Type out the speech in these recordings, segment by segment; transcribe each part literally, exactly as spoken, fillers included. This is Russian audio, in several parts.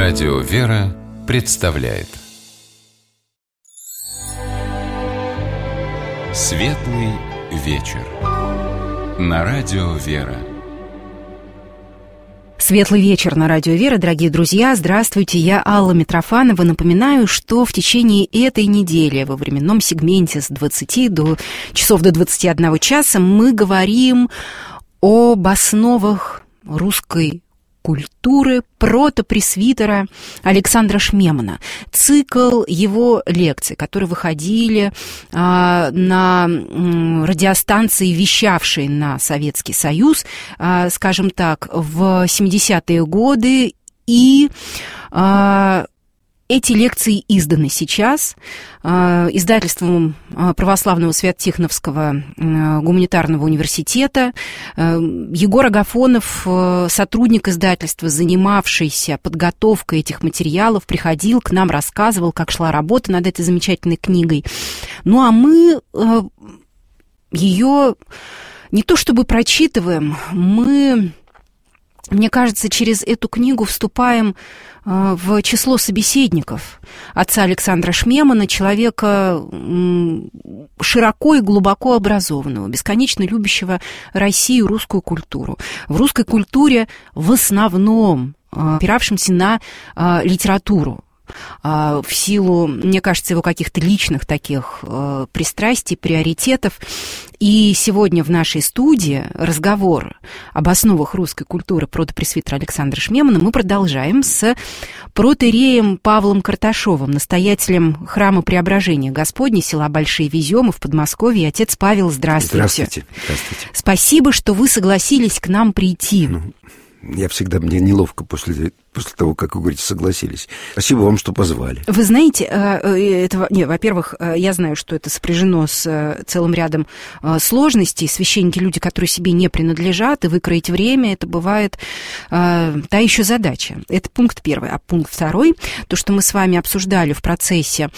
Радио «Вера» представляет Светлый вечер на Радио «Вера». Светлый вечер на Радио «Вера», дорогие друзья. Здравствуйте, я Алла Митрофанова. Напоминаю, что в течение этой недели во временном сегменте с двадцати до часов до двадцати одного часа мы говорим об основах русской культуры протопресвитера Александра Шмемана. Цикл его лекций, которые выходили а, на м, радиостанции, вещавшие на Советский Союз, а, скажем так, в семидесятые годы, и а, эти лекции изданы сейчас э, издательством э, Православного Свято-Тихоновского э, гуманитарного университета. Э, Егор Агафонов, э, сотрудник издательства, занимавшийся подготовкой этих материалов, приходил к нам, рассказывал, как шла работа над этой замечательной книгой. Ну, а мы э, ее не то чтобы прочитываем, мы, мне кажется, через эту книгу вступаем в число собеседников отца Александра Шмемана, человека широко и глубоко образованного, бесконечно любящего Россию, русскую культуру. В русской культуре в основном опиравшимся на литературу, в силу, мне кажется, его каких-то личных таких пристрастий, приоритетов. И сегодня в нашей студии разговор об основах русской культуры протопресвитера Александра Шмемана мы продолжаем с протоиереем Павлом Карташовым, настоятелем храма Преображения Господня, села Большие Веземы в Подмосковье. Отец Павел, здравствуйте. Здравствуйте. Здравствуйте. Спасибо, что вы согласились к нам прийти. Ну, я всегда, мне неловко после, после того, как вы говорите, согласились. Спасибо вам, что позвали. Вы знаете, это, не, во-первых, я знаю, что это сопряжено с целым рядом сложностей. Священники — люди, которые себе не принадлежат, и выкроить время — это бывает та еще задача. Это пункт первый. А пункт второй, то, что мы с вами обсуждали в процессе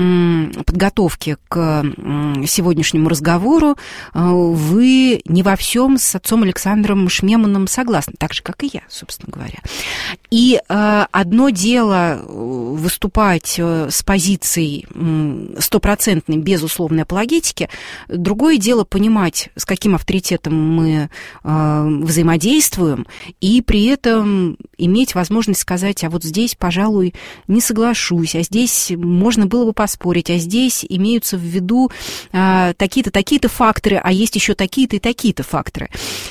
подготовки к сегодняшнему разговору, вы не во всем с отцом Александром Шмеманом согласны, так же, как и я, собственно говоря. И э, одно дело выступать с позицией стопроцентной, безусловной апологетики, другое дело понимать, с каким авторитетом мы э, взаимодействуем, и при этом иметь возможность сказать: а вот здесь, пожалуй, не соглашусь, а здесь можно было бы поспорить, а здесь имеются в виду э, такие-то, такие-то факторы, а есть еще такие-то и такие-то факторы.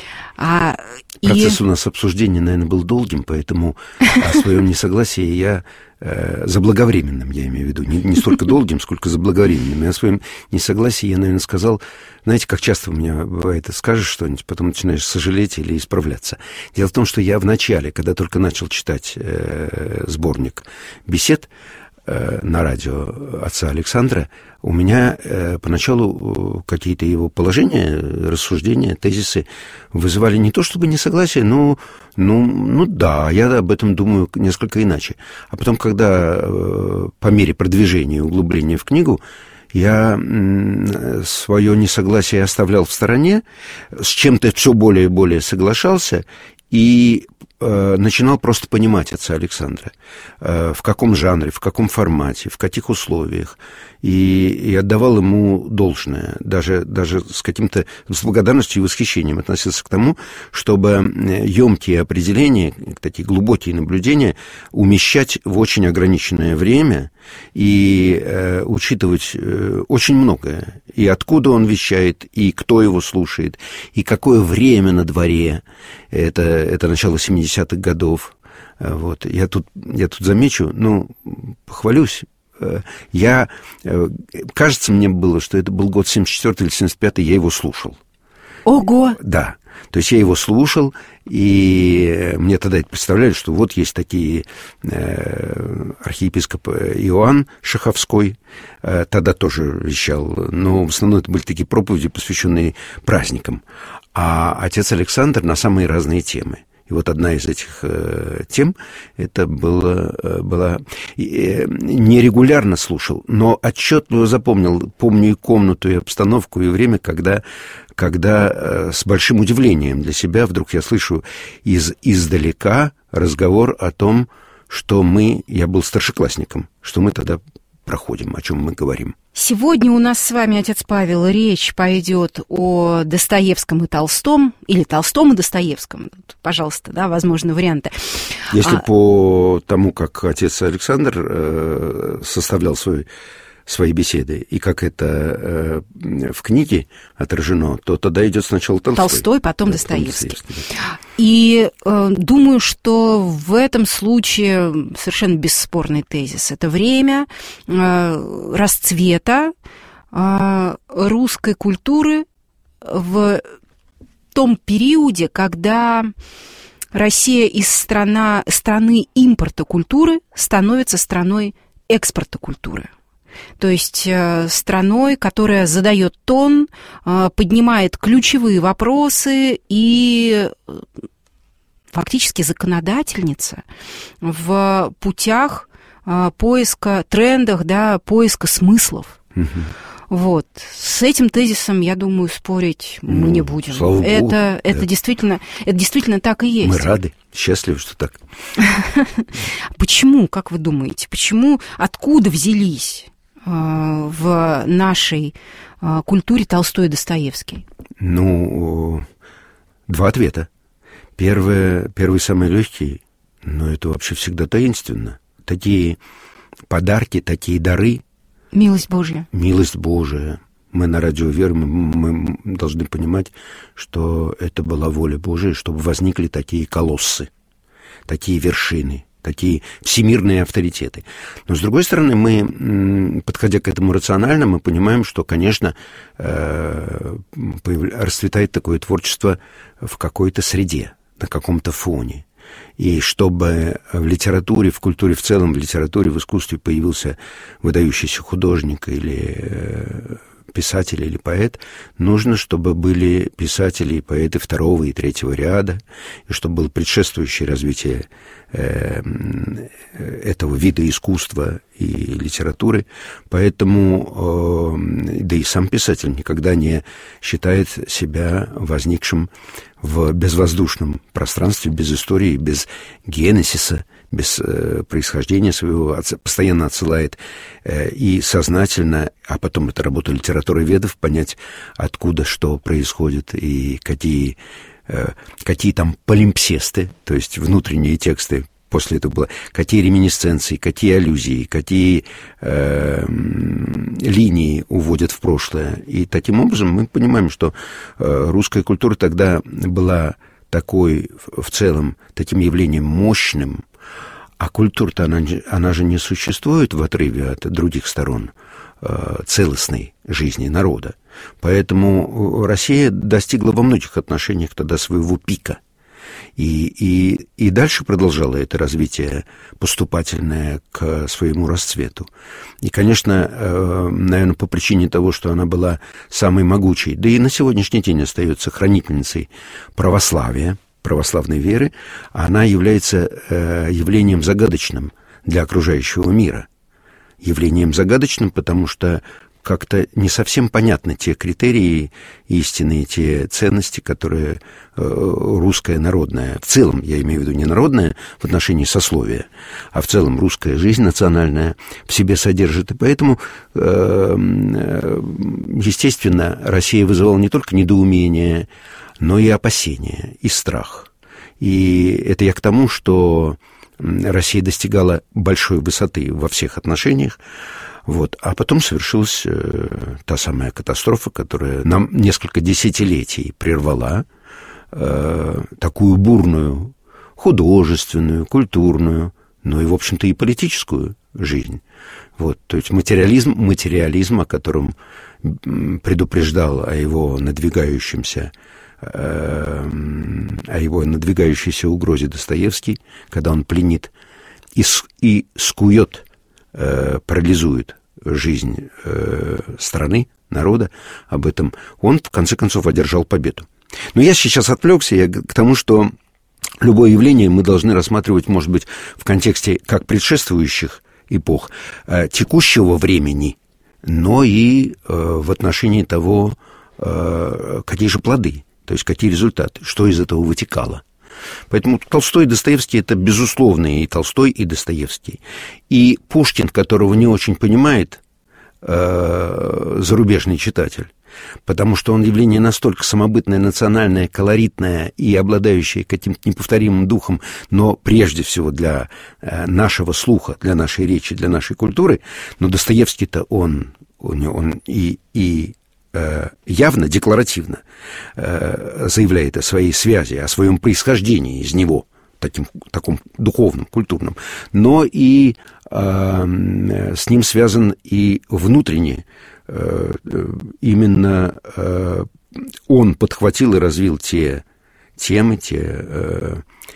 А, Процесс и... у нас обсуждения, наверное, был долгим, поэтому о своем несогласии я э, заблаговременным, я имею в виду, не, не столько долгим, сколько заблаговременным. И о своем несогласии я, наверное, сказал, знаете, как часто у меня бывает, ты скажешь что-нибудь, потом начинаешь сожалеть или исправляться. Дело в том, что я в начале, когда только начал читать э, сборник бесед э, на радио отца Александра, у меня э, поначалу какие-то его положения, рассуждения, тезисы вызывали не то чтобы несогласие, но ну, ну да, я об этом думаю несколько иначе. А потом, когда э, по мере продвижения и углубления в книгу я э, свое несогласие оставлял в стороне, с чем-то все более и более соглашался и э, начинал просто понимать отца Александра, э, в каком жанре, в каком формате, в каких условиях, и, и отдавал ему должное, даже, даже с каким-то, с благодарностью и восхищением относился к тому, чтобы емкие определения, такие глубокие наблюдения умещать в очень ограниченное время и э, учитывать э, очень многое, и откуда он вещает, и кто его слушает, и какое время на дворе. Это, это начало семидесятых годов. Вот. Я тут, я тут замечу, ну, похвалюсь. Я, кажется, мне было, что это был год семьдесят четвёртый или семьдесят пятый, я его слушал. Ого! Да. То есть я его слушал, и мне тогда это представляли, что вот есть такие э, архиепископ Иоанн Шаховской, э, тогда тоже вещал, но в основном это были такие проповеди, посвященные праздникам. А отец Александр на самые разные темы. И вот одна из этих э, тем, это было, э, была... Э, нерегулярно слушал, но отчетливо запомнил. Помню и комнату, и обстановку, и время, когда, когда э, с большим удивлением для себя вдруг я слышу из, издалека разговор о том, что мы, я был старшеклассником, что мы тогда проходим, о чем мы говорим. Сегодня у нас с вами, отец Павел, речь пойдет о Достоевском и Толстом, или Толстом и Достоевском. Пожалуйста, да, возможно, варианты. Если а... по тому, как отец Александр э, составлял свой, свои беседы, и как это э, в книге отражено, то тогда идет сначала Толстой. Толстой, потом да, Достоевский. Достоевский да. И э, думаю, что в этом случае совершенно бесспорный тезис. Это время э, расцвета э, русской культуры в том периоде, когда Россия из страна, страны импорта культуры становится страной экспорта культуры. То есть страной, которая задает тон, поднимает ключевые вопросы и фактически законодательница в путях поиска, трендах, да, поиска смыслов. Угу. Вот. С этим тезисом, я думаю, спорить ну, мы не будем. Слава это, Богу, это, да. действительно, это действительно так и есть. Мы рады, счастливы, что так. Почему, как вы думаете, почему, откуда взялись в нашей культуре Толстой и Достоевский? Ну, два ответа. Первый, первый самый легкий, но это вообще всегда таинственно. Такие подарки, такие дары. Милость Божья. Милость Божия. Мы на радио Вера, мы, мы должны понимать, что это была воля Божия, чтобы возникли такие колоссы, такие вершины, такие всемирные авторитеты. Но, с другой стороны, мы, подходя к этому рационально, мы понимаем, что, конечно, расцветает такое творчество в какой-то среде, на каком-то фоне. И чтобы в литературе, в культуре в целом, в литературе, в искусстве появился выдающийся художник или писатель или поэт, нужно, чтобы были писатели и поэты второго и третьего ряда, и чтобы было предшествующее развитие э, этого вида искусства и литературы. Поэтому, э, да и сам писатель никогда не считает себя возникшим в безвоздушном пространстве, без истории, без генезиса, без э, происхождения своего, постоянно отсылает э, и сознательно, а потом это работа литературоведов, понять, откуда что происходит и какие, э, какие там полимпсесты, то есть внутренние тексты, после этого было, какие реминисценции, какие аллюзии, какие э, линии уводят в прошлое. И таким образом мы понимаем, что э, русская культура тогда была такой, в целом, таким явлением мощным, а культура-то, она, она же не существует в отрыве от других сторон э, целостной жизни народа. Поэтому Россия достигла во многих отношениях тогда своего пика. И, и, и дальше продолжала это развитие поступательное к своему расцвету. И, конечно, э, наверное, по причине того, что она была самой могучей, да и на сегодняшний день остается хранительницей православия, православной веры, она является э, явлением загадочным для окружающего мира. Явлением загадочным, потому что как-то не совсем понятны те критерии истинные, те ценности, которые э, русская народная, в целом, я имею в виду не народная в отношении сословия, а в целом русская жизнь национальная в себе содержит. И поэтому, э, естественно, Россия вызывала не только недоумение, но и опасения, и страх. И это я к тому, что Россия достигала большой высоты во всех отношениях, вот. А потом совершилась э, та самая катастрофа, которая нам несколько десятилетий прервала э, такую бурную художественную, культурную, но и, в общем-то, и политическую жизнь. Вот. То есть материализм, материализм, о котором предупреждал о его надвигающемся о его надвигающейся угрозе Достоевский, когда он пленит и, и скует, э, парализует жизнь э, страны, народа, об этом он, в конце концов, одержал победу. Но я сейчас отвлекся я к тому, что любое явление мы должны рассматривать, может быть, в контексте как предшествующих эпох, э, текущего времени, но и э, в отношении того, э, какие же плоды, то есть какие результаты, что из этого вытекало. Поэтому Толстой и Достоевский – это безусловные и Толстой, и Достоевский. И Пушкин, которого не очень понимает э, зарубежный читатель, потому что он явление настолько самобытное, национальное, колоритное и обладающее каким-то неповторимым духом, но прежде всего для э, нашего слуха, для нашей речи, для нашей культуры. Но Достоевский-то он, он, он и, и э, явно, декларативно э, заявляет о своей связи, о своем происхождении из него, таким, таком духовном, культурном, но и э, с ним связан и внутренне. Именно он подхватил и развил те темы, те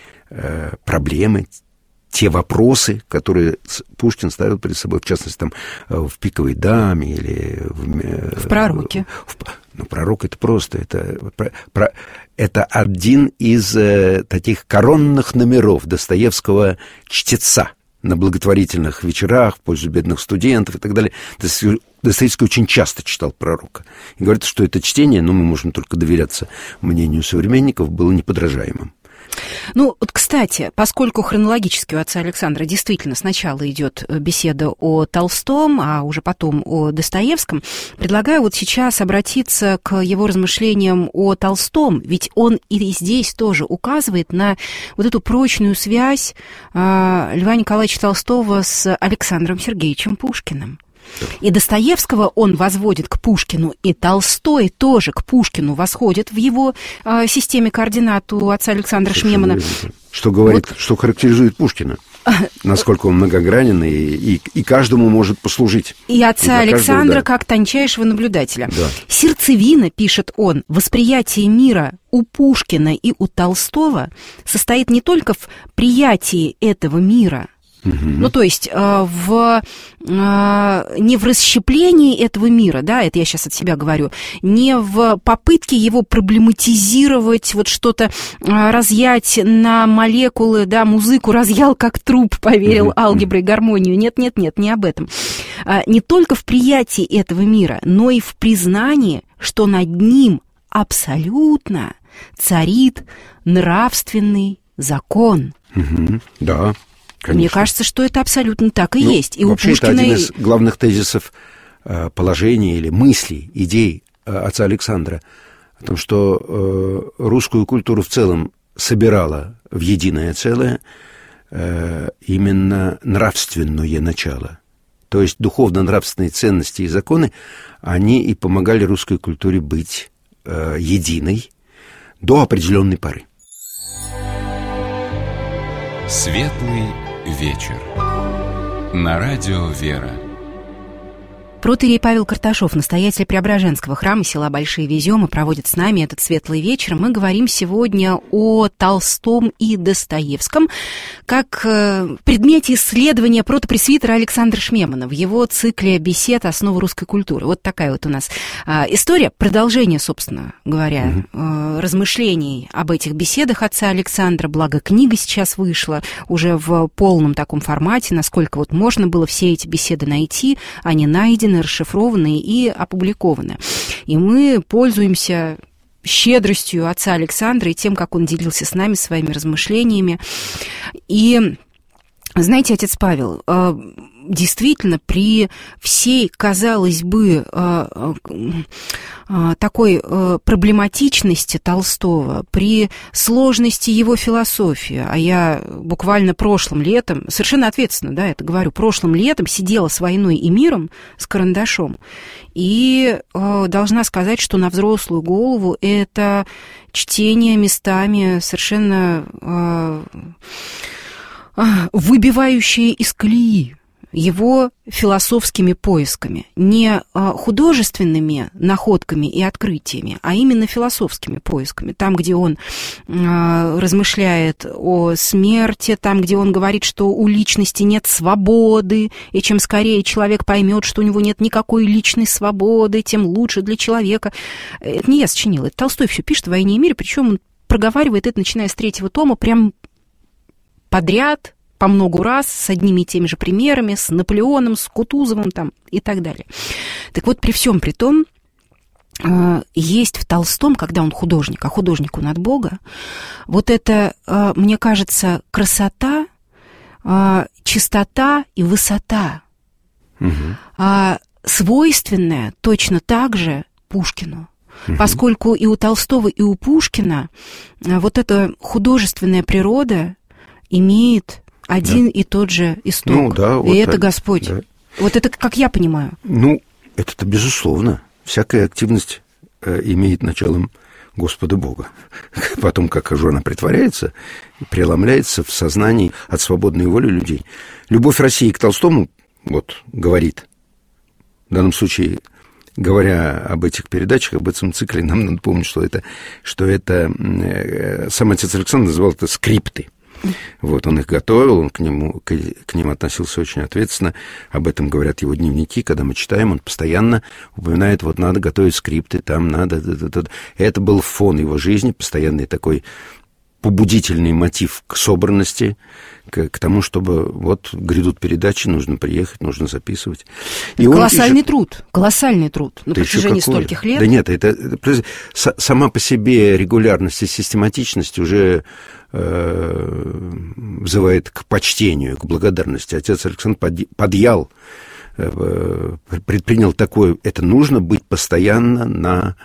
проблемы, те вопросы, которые Пушкин ставил перед собой, в частности, там, в «Пиковой даме» или в, в «Пророке». В, ну, «Пророк» — это просто, это, про, это один из таких коронных номеров Достоевского «Чтеца» на благотворительных вечерах в пользу бедных студентов и так далее. Достоевский очень часто читал «Пророка». И говорит, что это чтение, ну, мы можем только доверяться мнению современников, было неподражаемым. Ну, вот, кстати, поскольку хронологически у отца Александра действительно сначала идет беседа о Толстом, а уже потом о Достоевском, предлагаю вот сейчас обратиться к его размышлениям о Толстом, ведь он и здесь тоже указывает на вот эту прочную связь э, Льва Николаевича Толстого с Александром Сергеевичем Пушкиным. И Достоевского он возводит к Пушкину, и Толстой тоже к Пушкину восходит в его э, системе координат у отца Александра Совершенно Шмемана. верно. Что говорит, вот. Что характеризует Пушкина, насколько он многогранен и, и, и каждому может послужить. И отца и Александра каждого, да. как тончайшего наблюдателя. Да. Сердцевина, пишет он, восприятие мира у Пушкина и у Толстого состоит не только в приятии этого мира, угу. ну, то есть в, не в расщеплении этого мира, да, это я сейчас от себя говорю, не в попытке его проблематизировать, вот что-то разъять на молекулы, да, музыку разъял как труп, поверил, угу. алгеброй, гармонию. Нет, нет, нет, не об этом. Не только в приятии этого мира, но и в признании, что над ним абсолютно царит нравственный закон. Угу. Да. Конечно. Мне кажется, что это абсолютно так и ну, есть. И вообще у Пушкина... это один из главных тезисов э, положения или мыслей, идей э, отца Александра о том, что э, русскую культуру в целом собирала в единое целое э, именно нравственное начало. То есть духовно-нравственные ценности и законы, они и помогали русской культуре быть э, единой до определенной поры. Светлый вечер. На радио «Вера». Протоиерей Павел Карташов, настоятель Преображенского храма села Большие Веземы, проводит с нами этот светлый вечер. Мы говорим сегодня о Толстом и Достоевском как предмете исследования протопресвитера Александра Шмемана в его цикле бесед «Основы русской культуры». Вот такая вот у нас история, продолжение, собственно говоря, угу. размышлений об этих беседах отца Александра. Благо, книга сейчас вышла уже в полном таком формате, насколько вот можно было все эти беседы найти, они найдены, расшифрованы и опубликованы. И мы пользуемся щедростью отца Александра и тем, как он делился с нами своими размышлениями. И, знаете, отец Павел, действительно, при всей, казалось бы, такой проблематичности Толстого, при сложности его философии, а я буквально прошлым летом, совершенно ответственно, да, это говорю, прошлым летом сидела с «Войной и миром» с карандашом, и должна сказать, что на взрослую голову это чтение местами совершенно выбивающее из колеи его философскими поисками, не художественными находками и открытиями, а именно философскими поисками. Там, где он размышляет о смерти, там, где он говорит, что у личности нет свободы, и чем скорее человек поймет, что у него нет никакой личной свободы, тем лучше для человека. Это не я сочинила, это Толстой все пишет в «Войне и мире», причем он проговаривает это, начиная с третьего тома, прям подряд, по многу раз, с одними и теми же примерами, с Наполеоном, с Кутузовым там, и так далее. Так вот, при всем при том, есть в Толстом, когда он художник, а художник он от Бога, вот это, мне кажется, красота, чистота и высота, угу. свойственная точно так же Пушкину. Угу. Поскольку и у Толстого, и у Пушкина вот эта художественная природа имеет один да. и тот же исток. Ну, да, вот и это так, Господь. Да. Вот это как я понимаю. Ну, это-то безусловно. Всякая активность э, имеет началом Господа Бога. Потом, как же она притворяется, преломляется в сознании от свободной воли людей. Любовь России к Толстому, вот, говорит, в данном случае, говоря об этих передачах, об этом цикле, нам надо помнить, что это, что это э, сам отец Александр называл это скрипты. Вот, он их готовил, он к нему, к, к ним относился очень ответственно. Об этом говорят его дневники, когда мы читаем, он постоянно упоминает, вот надо готовить скрипты, там надо... Это был фон его жизни, постоянный такой побудительный мотив к собранности, к, к тому, чтобы вот грядут передачи, нужно приехать, нужно записывать. И колоссальный он... труд, колоссальный труд на да протяжении стольких лет. Да нет, это, это сама по себе регулярность и систематичность уже э, вызывает к почтению, к благодарности. Отец Александр подъял, э, предпринял такое, это нужно быть постоянно на...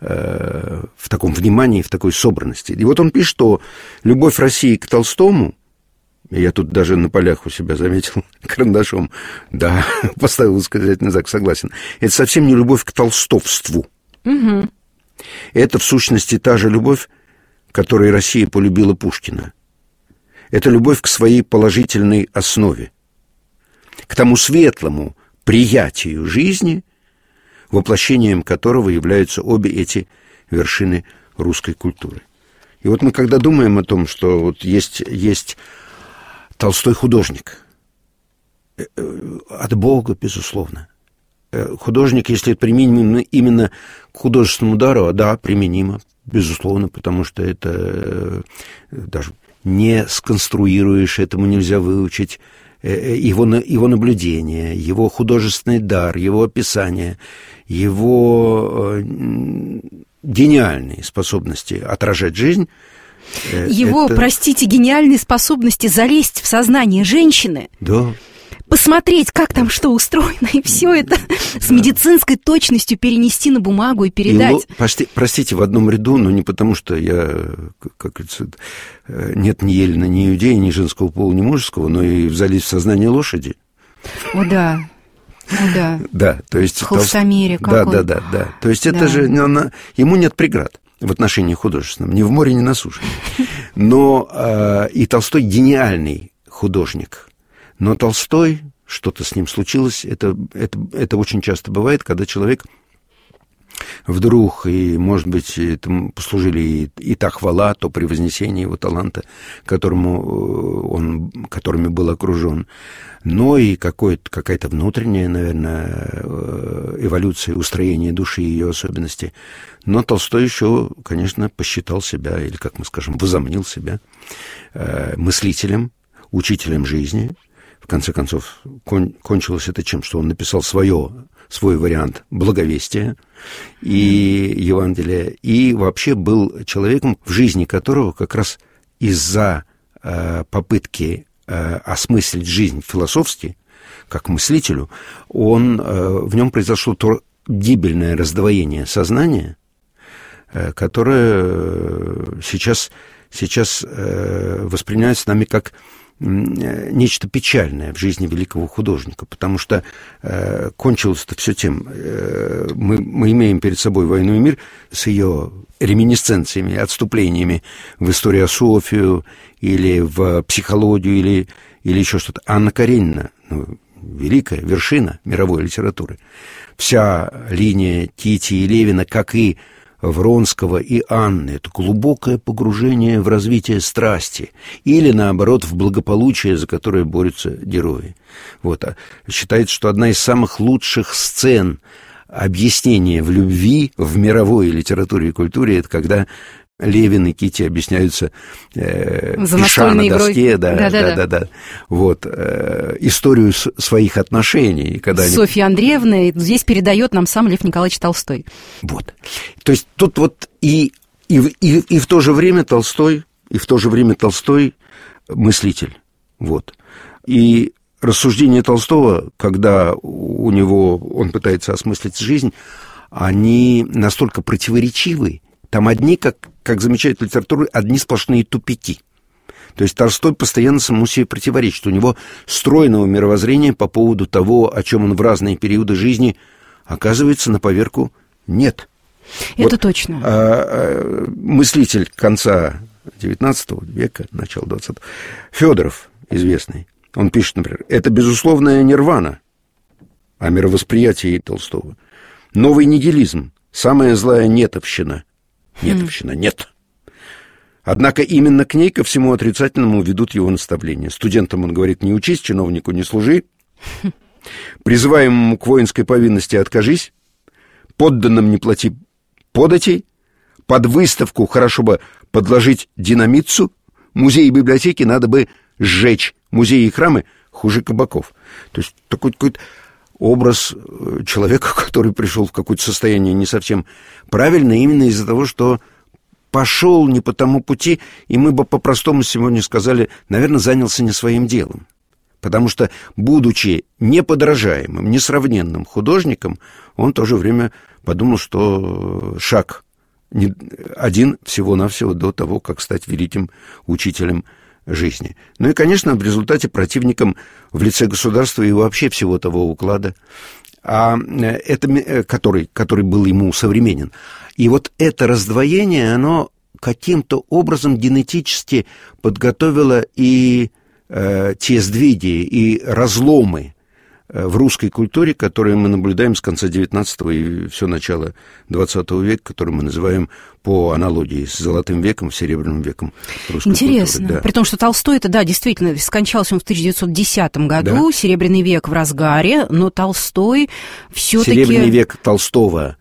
в таком внимании, в такой собранности. И вот он пишет, что любовь России к Толстому, я тут даже на полях у себя заметил карандашом, да, поставил восклицательный знак, согласен, это совсем не любовь к толстовству. Угу. Это, в сущности, та же любовь, которой Россия полюбила Пушкина. Это любовь к своей положительной основе, к тому светлому приятию жизни, воплощением которого являются обе эти вершины русской культуры. И вот мы когда думаем о том, что вот есть, есть Толстой художник, от Бога, безусловно. Художник, если применим именно к художественному дару, да, применимо, безусловно, потому что это даже не сконструируешь, этому нельзя выучить. Его, его наблюдение, его художественный дар, его описание, его гениальные способности отражать жизнь. Его, это... простите, гениальные способности залезть в сознание женщины. Да. Посмотреть, как там что устроено, и все это да. с медицинской точностью перенести на бумагу и передать. И, прости, простите, в одном ряду, но не потому, что я, как говорится, нет ни Елена, ни иудея, ни женского пола, ни мужеского, но и залезть в сознание лошади. О, да. О, да. Да, то есть... В холстомере Толст... какой. Да, да, да, да. То есть да. это же... Она... Ему нет преград в отношении художественном, ни в море, ни на суше. Но э, и Толстой гениальный художник. Но Толстой, что-то с ним случилось, это, это, это очень часто бывает, когда человек вдруг, и, может быть, этому послужили и, и та хвала, то превознесение его таланта, которому он, которыми был окружен, но и какая-то внутренняя, наверное, эволюция, устроение души и ее особенности. Но Толстой еще, конечно, посчитал себя, или, как мы скажем, возомнил себя мыслителем, учителем жизни. В конце концов, кон, кончилось это чем? Что он написал свое, свой вариант благовестия и Евангелия, и вообще был человеком, в жизни которого как раз из-за э, попытки э, осмыслить жизнь философски, как мыслителю, он, э, в нем произошло то гибельное раздвоение сознания, э, которое сейчас, сейчас э, воспринимается нами как нечто печальное в жизни великого художника, потому что э, кончилось это все тем, э, мы, мы имеем перед собой «Войну и мир» с ее реминисценциями, отступлениями в историософию или в психологию или, или еще что-то. Анна Каренина, ну, великая вершина мировой литературы. Вся линия Тити и Левина, как и Вронского и Анны, это глубокое погружение в развитие страсти или, наоборот, в благополучие, за которое борются герои. Вот. А считается, что одна из самых лучших сцен объяснения в любви в мировой литературе и культуре — это когда Левин и Кити объясняются э, пиша на доске, да, да, да, да, да. Вот, э, историю с, своих отношений. Когда Софья они... Андреевна здесь передает нам сам Лев Николаевич Толстой. Вот. То есть тут вот и, и, и, и в то же время Толстой, и в то же время Толстой мыслитель. Вот. И рассуждения Толстого, когда у него он пытается осмыслить жизнь, они настолько противоречивы. Там одни, как, как замечает литература, одни сплошные тупики. То есть Толстой постоянно самому себе противоречит. У него стройного мировоззрения по поводу того, о чем он в разные периоды жизни, оказывается, на поверку нет. Это вот, точно. А, а, мыслитель конца девятнадцатого века, начала двадцатого, Федоров, известный, он пишет, например, это безусловная нирвана о мировосприятии Толстого. Новый нигилизм, самая злая нетовщина. Нетовщина, нет. Однако именно к ней ко всему отрицательному ведут его наставления. Студентам он говорит: не учись, чиновнику не служи, призываемому к воинской повинности откажись, подданным не плати податей, под выставку хорошо бы подложить динамитцу, музеи и библиотеки надо бы сжечь, музеи и храмы хуже кабаков. То есть такой какой-то образ человека, который пришел в какое-то состояние не совсем правильное, именно из-за того, что пошел не по тому пути, и мы бы по-простому сегодня сказали, наверное, занялся не своим делом. Потому что, будучи неподражаемым, несравненным художником, он в то же время подумал, что шаг один всего-навсего до того, как стать великим учителем жизни. Ну и, конечно, в результате противником в лице государства и вообще всего того уклада, а это, который, который был ему современен. И вот это раздвоение, оно каким-то образом генетически подготовило и э, те сдвиги, и разломы в русской культуре, которые мы наблюдаем с конца девятнадцатого и все начало двадцатого века, который мы называем по аналогии с Золотым веком, Серебряным веком русской Интересно. культуры. Да. При том, что Толстой, это, да, действительно, скончался он в тысяча девятьсот десятом году, да. Серебряный век в разгаре, но Толстой все-таки... Серебряный век Толстого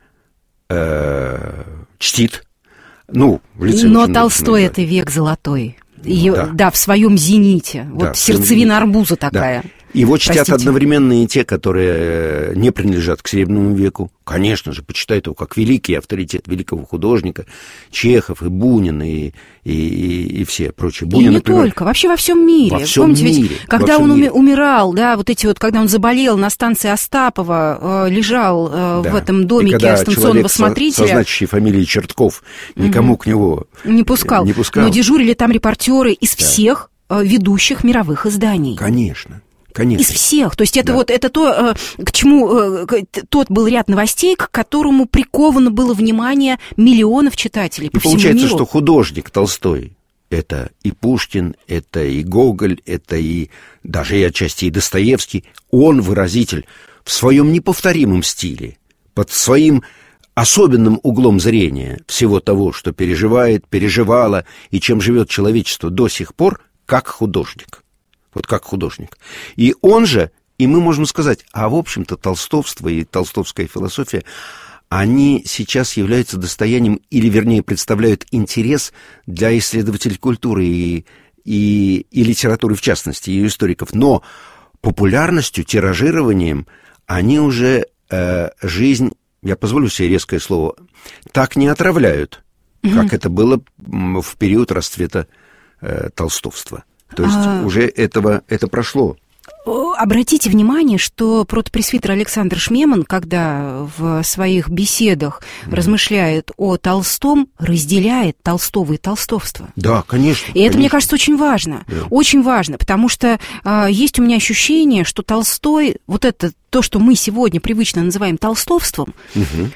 э, чтит, ну, в лице... Но Толстой — это век золотой. И, да. да, в своем зените. Да, вот сердцевина арбуза такая. Да. Его чтят Простите. Одновременно и те, которые не принадлежат к Серебряному веку. Конечно же, почитают его как великий авторитет великого художника. Чехов, и Бунин, и, и, и, и все прочие. Бунин, и не например, только, вообще во всем мире. Во всем Помните, мире, ведь, когда он мире. умирал, да, вот эти вот, когда он заболел на станции Остапова, э, лежал э, да. в этом домике станционного смотрителя. Со значащей фамилией Чертков никому угу. к него не пускал. не пускал. Но дежурили там репортеры из да. всех э, ведущих мировых изданий. Конечно. Конечно. Из всех. То есть это да. вот это то, к чему тот был ряд новостей, к которому приковано было внимание миллионов читателей по и всему получается, миру. Что художник Толстой — это и Пушкин, это и Гоголь, это и даже и отчасти и Достоевский. Он выразитель в своем неповторимом стиле, под своим особенным углом зрения всего того, что переживает, переживало и чем живет человечество до сих пор, как художник. Вот как художник. И он же, и мы можем сказать, а в общем-то толстовство и толстовская философия, они сейчас являются достоянием, или вернее представляют интерес для исследователей культуры и, и, и литературы в частности, и историков. Но популярностью, тиражированием они уже э, жизнь, я позволю себе резкое слово, так не отравляют, mm-hmm. как это было в период расцвета э, толстовства. То есть а... уже этого, это прошло. Обратите внимание, что протопресвитер Александр Шмеман, когда в своих беседах mm. размышляет о Толстом, разделяет Толстого и толстовство. Да, конечно. И конечно. это, мне кажется, очень важно. Да. Очень важно, потому что а, есть у меня ощущение, что Толстой, вот это то, что мы сегодня привычно называем толстовством, угу.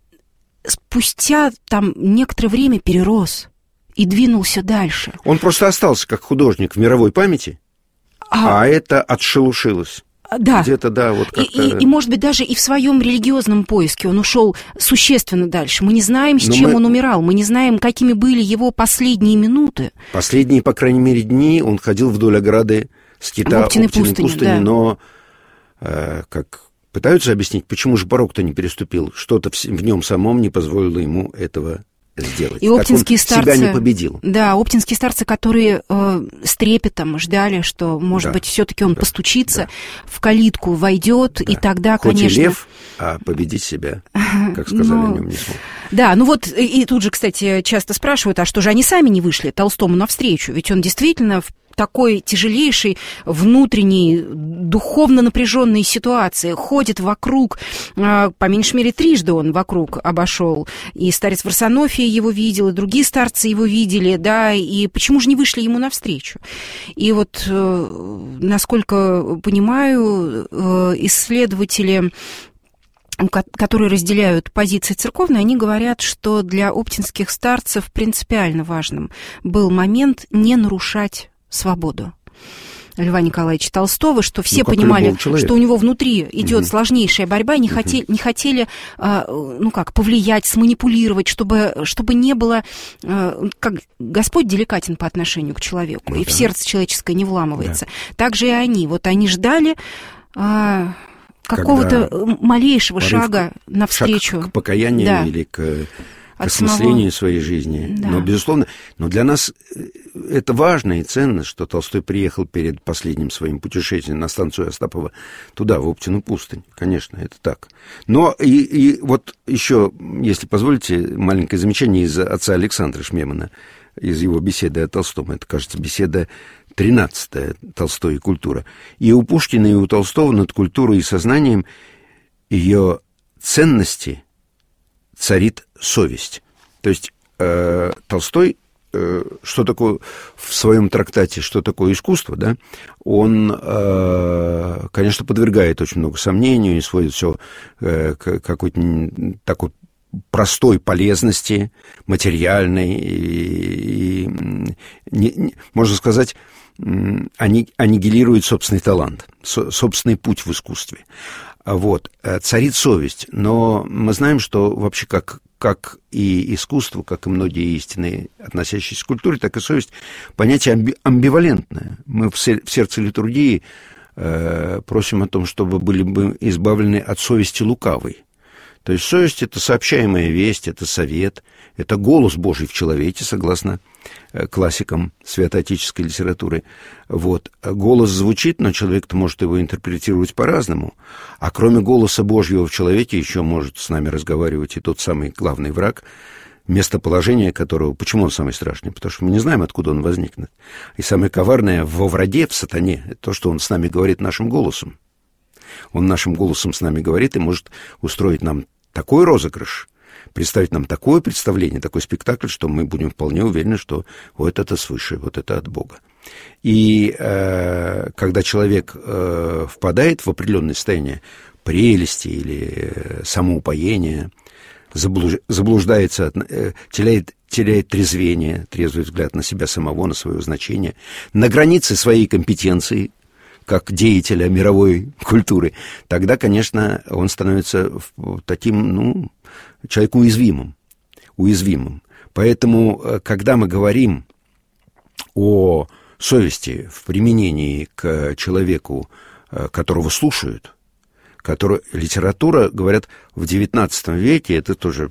спустя там некоторое время перерос и двинулся дальше. Он просто остался как художник в мировой памяти, а, а это отшелушилось. Да. Где-то, да, вот как-то... И, и, и, может быть, даже и в своем религиозном поиске он ушел существенно дальше. Мы не знаем, с Но чем мы... он умирал, мы не знаем, какими были его последние минуты. Последние, по крайней мере, дни он ходил вдоль ограды скита в Оптиной пустыне, пустыне да. но, э, как пытаются объяснить, почему же порог-то не переступил, что-то в, в нем самом не позволило ему этого сделать. И оптинские так он старцы, себя не победил. Да, оптинские старцы, которые э, с трепетом ждали, что, может да. быть, все-таки он да. постучится, да. в калитку войдет, да. и тогда, Хоть конечно... и лев, а победить себя, как сказали, ну, о нем не смог. Да, ну вот, и тут же, кстати, часто спрашивают, а что же они сами не вышли Толстому навстречу? Ведь он действительно в такой тяжелейшей внутренней, духовно напряженной ситуации ходит вокруг, по меньшей мере, трижды он вокруг обошел, и старец Варсонофий его видел, и другие старцы его видели, да, и почему же не вышли ему навстречу? И вот, насколько понимаю, исследователи, которые разделяют позиции церковные, они говорят, что для оптинских старцев принципиально важным был момент не нарушать свободу Льва Николаевича Толстого, что все ну, понимали, что у него внутри идет угу. сложнейшая борьба, не, угу. хотели, не хотели, ну как, повлиять, сманипулировать, чтобы, чтобы не было, как Господь деликатен по отношению к человеку, ну, и да. в сердце человеческое не вламывается. Да. Так же и они. Вот они ждали какого-то Когда малейшего шага навстречу. Шаг к покаянию да. или к... к осмыслению своей жизни. Да. Но, безусловно, но для нас это важно и ценно, что Толстой приехал перед последним своим путешествием на станцию Остапова туда, в Оптину пустынь. Конечно, это так. Но и, и вот еще, если позволите, маленькое замечание из отца Александра Шмемана, из его беседы о Толстом. Это, кажется, беседа тринадцатая «Толстой и культура». И у Пушкина, и у Толстого над культурой и сознанием ее ценности царит совесть. То есть э, Толстой, э, что такое в своем трактате, что такое искусство, да, он, э, конечно, подвергает очень много сомнению и сводит все э, к какой-то такой простой полезности, материальной, и, и не, не, можно сказать, аннигилирует собственный талант, со, собственный путь в искусстве. Вот, царит совесть, но мы знаем, что вообще как, как и искусство, как и многие истины, относящиеся к культуре, так и совесть, понятие амби, амбивалентное. Мы в, в сердце литургии э, просим о том, чтобы были бы избавлены от совести лукавой. То есть совесть — это сообщаемая весть, это совет, это голос Божий в человеке, согласно классикам святоотеческой литературы. Вот. Голос звучит, но человек-то может его интерпретировать по-разному. А кроме голоса Божьего в человеке еще может с нами разговаривать и тот самый главный враг, местоположение которого... Почему он самый страшный? Потому что мы не знаем, откуда он возникнет. И самое коварное во враге, в сатане, это то, что он с нами говорит нашим голосом. Он нашим голосом с нами говорит и может устроить нам такой розыгрыш, представить нам такое представление, такой спектакль, что мы будем вполне уверены, что вот это свыше, вот это от Бога. И э, когда человек э, впадает в определенное состояние прелести или самоупоения, заблуж, заблуждается, э, теряет, теряет трезвение, трезвый взгляд на себя самого, на свое значение, на границе своей компетенции, как деятеля мировой культуры, тогда, конечно, он становится таким, ну, человеком уязвимым, уязвимым. Поэтому, когда мы говорим о совести в применении к человеку, которого слушают, который, литература, говорят, в девятнадцатом веке, это тоже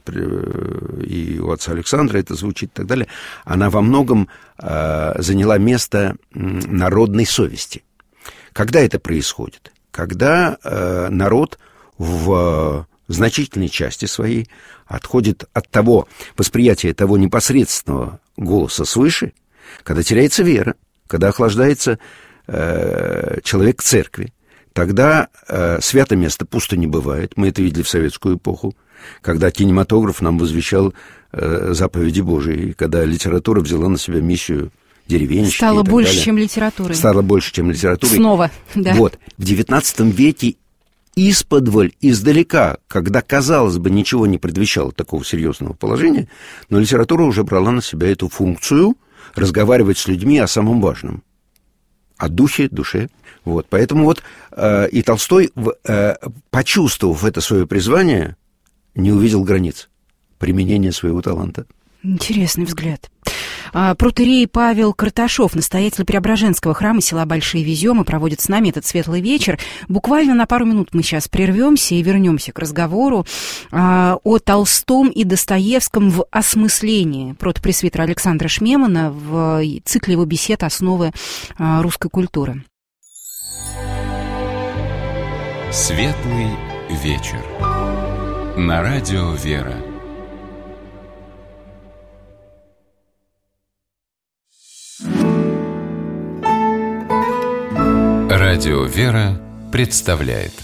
и у отца Александра это звучит и так далее, она во многом заняла место народной совести. Когда это происходит? Когда э, народ в э, значительной части своей отходит от того восприятия того непосредственного голоса свыше, когда теряется вера, когда охлаждается э, человек к церкви, тогда э, свято место пусто не бывает. Мы это видели в советскую эпоху, когда кинематограф нам возвещал э, заповеди Божии, когда литература взяла на себя миссию деревенщики. Стало больше, далее. чем литературой. Стало больше, чем литературой. Снова, да. Вот. В девятнадцатом веке исподволь, издалека, когда, казалось бы, ничего не предвещало такого серьезного положения, но литература уже брала на себя эту функцию разговаривать с людьми о самом важном. О духе, душе. Вот. Поэтому вот э, и Толстой, э, почувствовав это свое призвание, не увидел границ применения своего таланта. Интересный взгляд. Протоиерей Павел Карташов, настоятель Преображенского храма села Большие Веземы, проводит с нами этот светлый вечер. Буквально на пару минут мы сейчас прервемся и вернемся к разговору о Толстом и Достоевском в осмыслении протопресвитера Александра Шмемана в цикле его бесед «Основы русской культуры». Светлый вечер. На радио «Вера». Радио «Вера» представляет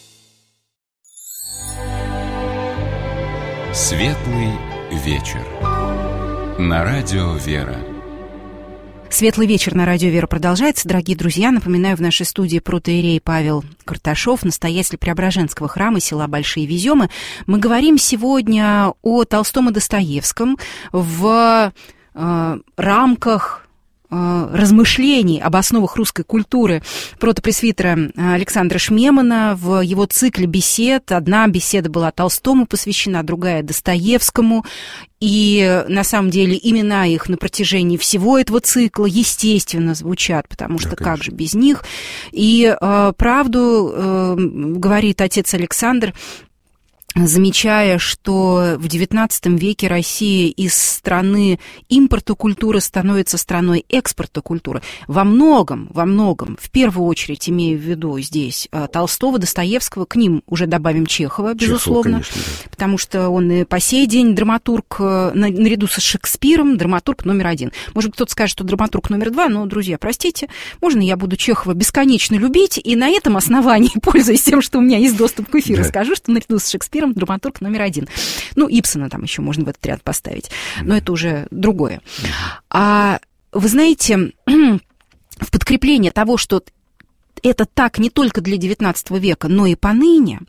Светлый вечер. На радио «Вера». Светлый вечер на радио «Вера» продолжается. Дорогие друзья, напоминаю, в нашей студии протоиерей Павел Карташов, настоятель Преображенского храма села Большие Веземы. Мы говорим сегодня о Толстом и Достоевском в э, рамках размышлений об основах русской культуры протопресвитера Александра Шмемана в его цикле бесед. Одна беседа была Толстому посвящена, другая Достоевскому. И на самом деле имена их на протяжении всего этого цикла, естественно, звучат, потому что да, как же без них. И э, правду э, говорит отец Александр, замечая, что в девятнадцатом веке Россия из страны импорта культуры становится страной экспорта культуры. Во многом, во многом, в первую очередь имею в виду здесь Толстого, Достоевского, к ним уже добавим Чехова, безусловно, Чехов, конечно, да. Потому что он и по сей день драматург, наряду со Шекспиром, драматург номер один. Может, кто-то скажет, что драматург номер два, но, друзья, простите, можно я буду Чехова бесконечно любить, и на этом основании, пользуясь тем, что у меня есть доступ к эфиру, да. скажу, что наряду с Шекспиром драматург номер один. Ну, Ибсена там еще можно в этот ряд поставить, но mm-hmm. это уже другое. Mm-hmm. А вы знаете, в подкрепление того, что это так не только для девятнадцатого века, но и поныне,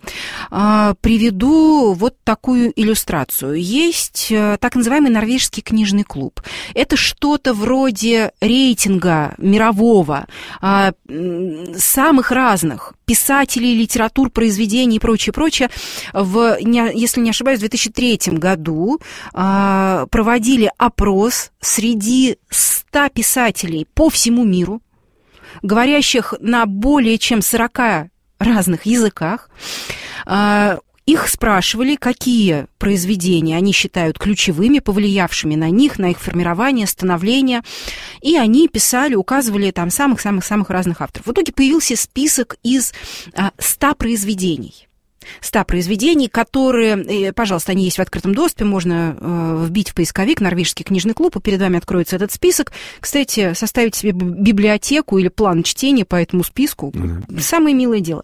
приведу вот такую иллюстрацию. Есть так называемый норвежский книжный клуб. Это что-то вроде рейтинга мирового самых разных писателей, литератур, произведений и прочее, прочее. В, если не ошибаюсь, в две тысячи третьем году проводили опрос среди ста писателей по всему миру, говорящих на более чем сорока разных языках. Их спрашивали, какие произведения они считают ключевыми, повлиявшими на них, на их формирование, становление. И они писали, указывали там самых-самых-самых разных авторов. В итоге появился список из ста произведений. ста произведений, которые, пожалуйста, они есть в открытом доступе, можно э, вбить в поисковик «Норвежский книжный клуб», и перед вами откроется этот список. Кстати, составить себе библиотеку или план чтения по этому списку mm-hmm. – самое милое дело.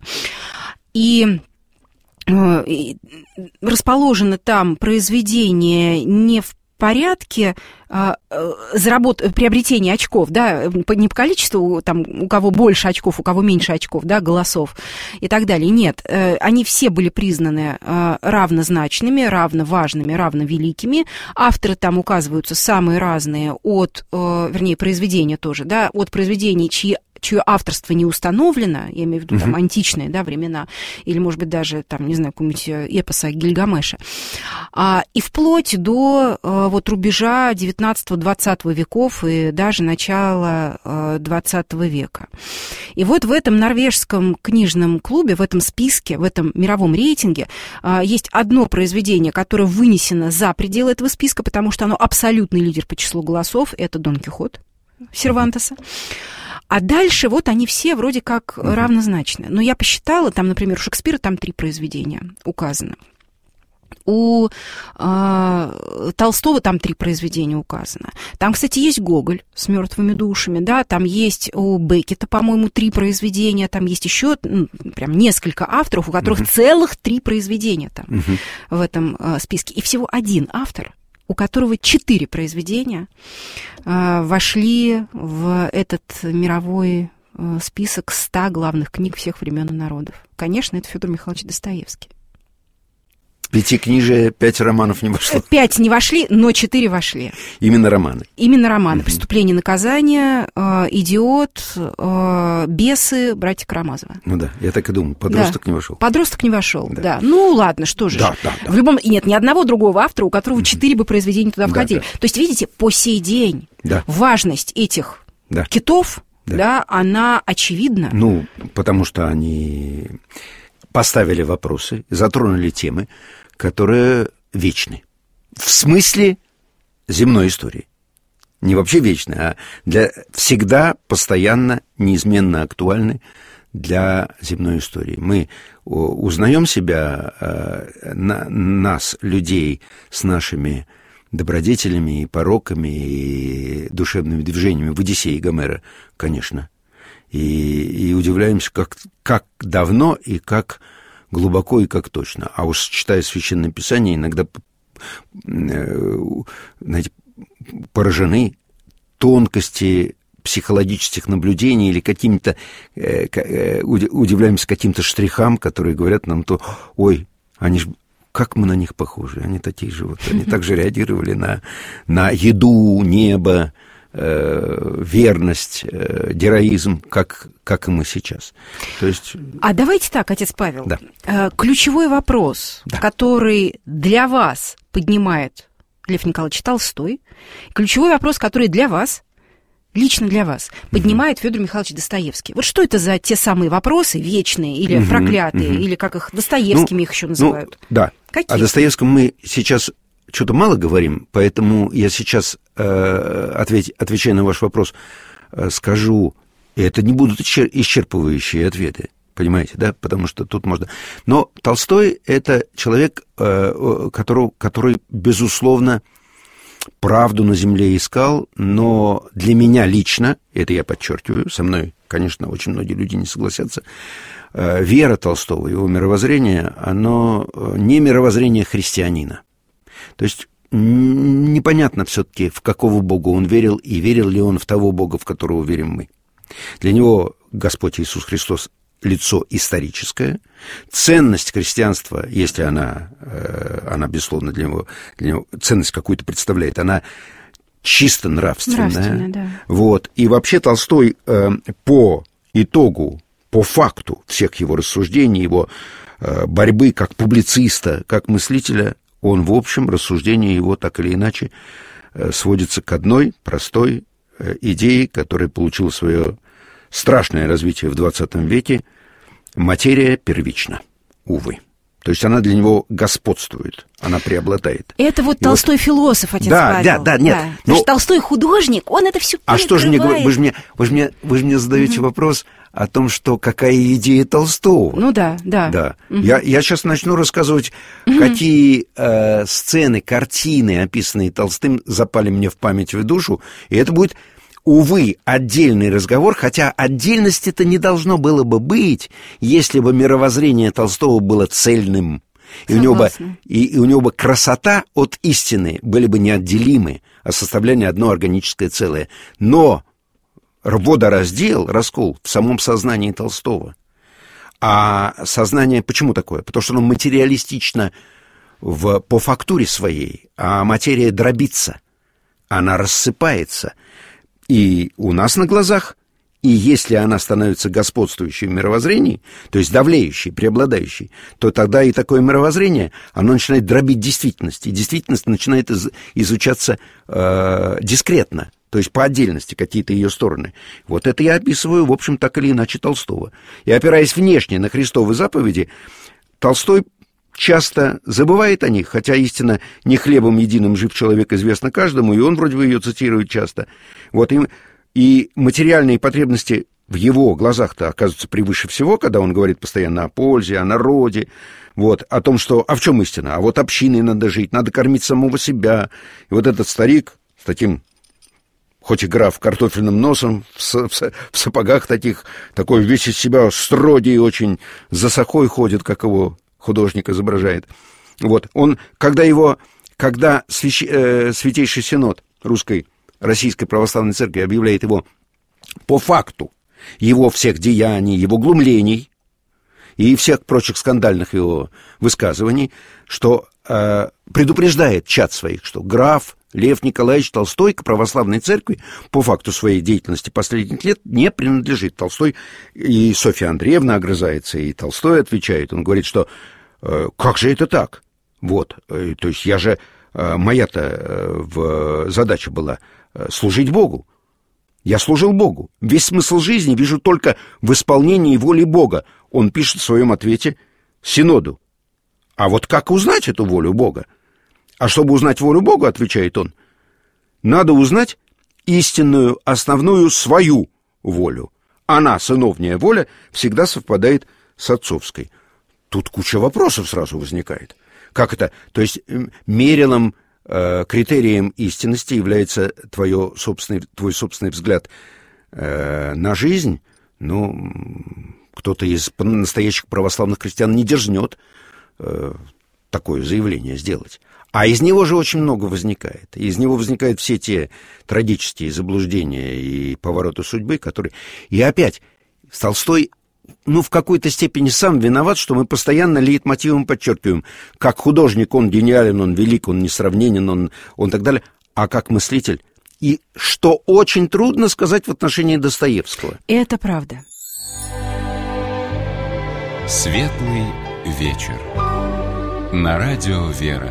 И э, расположены там произведения не в порядке заработ... приобретения очков, да, не по количеству, там, у кого больше очков, у кого меньше очков, да, голосов и так далее. Нет, они все были признаны равнозначными, равноважными, равновеликими. Авторы там указываются самые разные от, вернее, произведения тоже, да, от произведений, чьи чье авторство не установлено, я имею в виду там античные, да, времена, или, может быть, даже, там, не знаю, какого-нибудь эпоса Гильгамеша, а, и вплоть до а, вот рубежа девятнадцатого-двадцатого веков и даже начала а, двадцатого века. И вот в этом норвежском книжном клубе, в этом списке, в этом мировом рейтинге а, есть одно произведение, которое вынесено за пределы этого списка, потому что оно абсолютный лидер по числу голосов, это «Дон Кихот» Сервантеса. А дальше вот они все вроде как uh-huh. равнозначны. Но я посчитала, там, например, у Шекспира там три произведения указано. У э, Толстого там три произведения указано. Там, кстати, есть Гоголь с мертвыми душами, да, там есть у Беккета, по-моему, три произведения, там есть еще ну, прям несколько авторов, у которых uh-huh. целых три произведения там uh-huh. в этом э, списке. И всего один автор, у которого четыре произведения э, вошли в этот мировой э, список ста главных книг всех времен и народов. Конечно, это Федор Михайлович Достоевский. Пятикнижие, пять романов не вошло. Пять не вошли, но четыре вошли. Именно романы. Именно романы. Угу. «Преступление и наказание», э, «Идиот», э, «Бесы», «Братья Карамазовы». Ну да, я так и думал. Подросток да. не вошел. Подросток не вошел, да. да. Ну ладно, что же. Да, да, да. В любом... Нет, ни одного другого автора, у которого четыре бы произведения туда входили. Да, да. То есть, видите, по сей день да. важность этих да. китов, да. да, она очевидна. Ну, потому что они поставили вопросы, затронули темы, которые вечны. В смысле земной истории. Не вообще вечны, а для, всегда, постоянно, неизменно актуальны для земной истории. Мы узнаем себя, на, нас, людей, с нашими добродетелями и пороками, и душевными движениями в «Одиссее» Гомера, конечно. И, и удивляемся, как, как давно и как глубоко и как точно. А уж читая Священное Писание, иногда, знаете, поражены тонкости психологических наблюдений или какими-то, удивляемся каким-то штрихам, которые говорят нам то, ой, они ж, как мы на них похожи, они такие же, вот, они также реагировали на, на еду, небо, верность, героизм, как, как и мы сейчас. То есть... А давайте так, отец Павел. Да. Ключевой вопрос, да. который для вас поднимает Лев Николаевич Толстой, ключевой вопрос, который для вас, лично для вас, поднимает Федор Михайлович Достоевский. Вот что это за те самые вопросы, вечные или угу, проклятые, угу. или как их Достоевскими ну, их еще называют? Ну, да. Какие? О Достоевском мы сейчас что-то мало говорим, поэтому я сейчас, э, ответь, отвечая на ваш вопрос, э, скажу, и это не будут исчерпывающие ответы, понимаете, да, потому что тут можно... Но Толстой — это человек, э, который, который, безусловно, правду на земле искал, но для меня лично, это я подчеркиваю, со мной, конечно, очень многие люди не согласятся, э, вера Толстого, его мировоззрение, оно не мировоззрение христианина. То есть непонятно все-таки, в какого Бога он верил, и верил ли он в того Бога, в которого верим мы. Для него Господь Иисус Христос — лицо историческое. Ценность христианства, если она, она безусловно, для него, для него ценность какую-то представляет, она чисто нравственная. Нравственная, да. Вот. И вообще Толстой по итогу, по факту всех его рассуждений, его борьбы как публициста, как мыслителя, он, в общем, рассуждение его так или иначе сводится к одной простой идее, которая получила свое страшное развитие в двадцатом веке. Материя первична, увы. То есть она для него господствует, она преобладает. Это вот И Толстой вот... философ, отец да, Павел. Да, да, нет. Да. Но... Потому что Толстой художник, он это все перекрывает. А что же мне говорите? Вы же мне, вы же мне, вы же мне задаете угу. вопрос о том, что какая идея Толстого. Ну да, да. да. Угу. Я, я сейчас начну рассказывать, угу. какие э, сцены, картины, описанные Толстым, запали мне в память и в душу. И это будет... Увы, отдельный разговор, хотя отдельности-то не должно было бы быть, если бы мировоззрение Толстого было цельным, и у, него бы, и, и у него бы красота от истины были бы неотделимы, а составляли одно органическое целое. Но водораздел, раскол в самом сознании Толстого. А сознание почему такое? Потому что оно материалистично в, по фактуре своей, а материя дробится, она рассыпается. И у нас на глазах, и если она становится господствующей в мировоззрении, то есть давлеющей, преобладающей, то тогда и такое мировоззрение, оно начинает дробить действительность, и действительность начинает из, изучаться э, дискретно, то есть по отдельности какие-то ее стороны. Вот это я описываю, в общем, так или иначе Толстого. И опираясь внешне на Христовы заповеди, Толстой часто забывает о них, хотя истина «не хлебом единым жив человек» известна каждому, и он вроде бы ее цитирует часто. Вот, и, и материальные потребности в его глазах-то оказываются превыше всего, когда он говорит постоянно о пользе, о народе, вот, о том, что... А в чем истина? А вот общиной надо жить, надо кормить самого себя. И вот этот старик с таким, хоть и граф, картофельным носом, в, в, в сапогах таких, такой весь из себя строгий, очень засохой ходит, как его... художник изображает. Вот. Он, когда его, когда свящ, э, Святейший Синод Русской, Российской Православной Церкви объявляет его по факту его всех деяний, его глумлений, и всех прочих скандальных его высказываний, что э, предупреждает чад своих, что граф Лев Николаевич Толстой к православной церкви по факту своей деятельности последних лет не принадлежит. Толстой, и Софья Андреевна огрызается, и Толстой отвечает. Он говорит, что э, как же это так? Вот, э, то есть я же, э, моя-то э, в, задача была э, служить Богу. Я служил Богу. Весь смысл жизни вижу только в исполнении воли Бога. Он пишет в своем ответе Синоду. А вот как узнать эту волю Бога? А чтобы узнать волю Бога, отвечает он, надо узнать истинную, основную свою волю. Она, сыновняя воля, всегда совпадает с отцовской. Тут куча вопросов сразу возникает. Как это? То есть мерилом, э, критерием истинности является твое собственный, твой собственный взгляд э, на жизнь? Ну, кто-то из настоящих православных христиан не дерзнет э, такое заявление сделать. А из него же очень много возникает. Из него возникают все те трагические заблуждения и повороты судьбы, которые... И опять, Толстой, ну, в какой-то степени сам виноват, что мы постоянно лейтмотивом подчеркиваем. Как художник он гениален, он велик, он несравненен, он, он так далее. А как мыслитель. И что очень трудно сказать в отношении Достоевского. Это правда. Светлый вечер. На радио «Вера».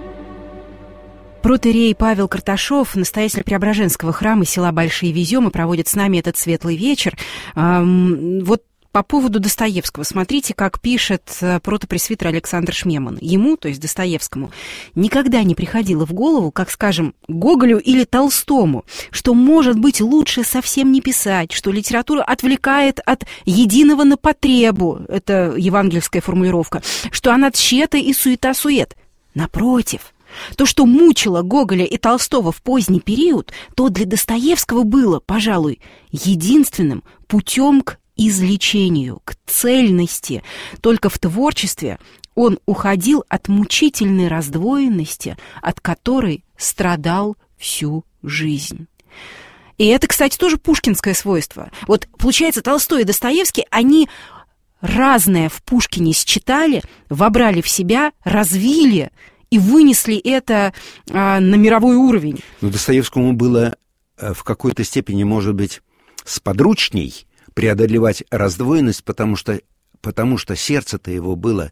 Протоиерей Павел Карташов, настоятель Преображенского храма села Большие Веземы, проводит с нами этот светлый вечер. Вот по поводу Достоевского. Смотрите, как пишет протопресвитер Александр Шмеман. Ему, то есть Достоевскому, никогда не приходило в голову, как, скажем, Гоголю или Толстому, что, может быть, лучше совсем не писать, что литература отвлекает от единого на потребу, это евангельская формулировка, что она тщета и суета-сует. Напротив, то, что мучило Гоголя и Толстого в поздний период, то для Достоевского было, пожалуй, единственным путем к излечению, к цельности. Только в творчестве он уходил от мучительной раздвоенности, от которой страдал всю жизнь. И это, кстати, тоже пушкинское свойство. Вот, получается, Толстой и Достоевский, они разное в Пушкине считали, вобрали в себя, развили и вынесли это а, на мировой уровень. Но Достоевскому было а, в какой-то степени, может быть, сподручней преодолевать раздвоенность, потому что, потому что сердце-то его было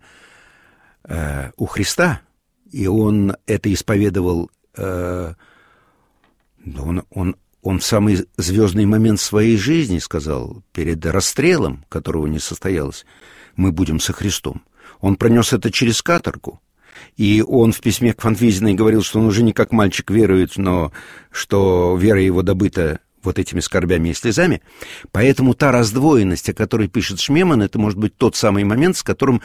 а, у Христа, и он это исповедовал, а, он, он, он в самый звездный момент своей жизни сказал, перед расстрелом, которого не состоялось, мы будем со Христом. Он пронес это через каторгу. И он в письме к Фанвизиной говорил, что он уже не как мальчик верует, но что вера его добыта вот этими скорбями и слезами. Поэтому та раздвоенность, о которой пишет Шмеман, это может быть тот самый момент, с которым,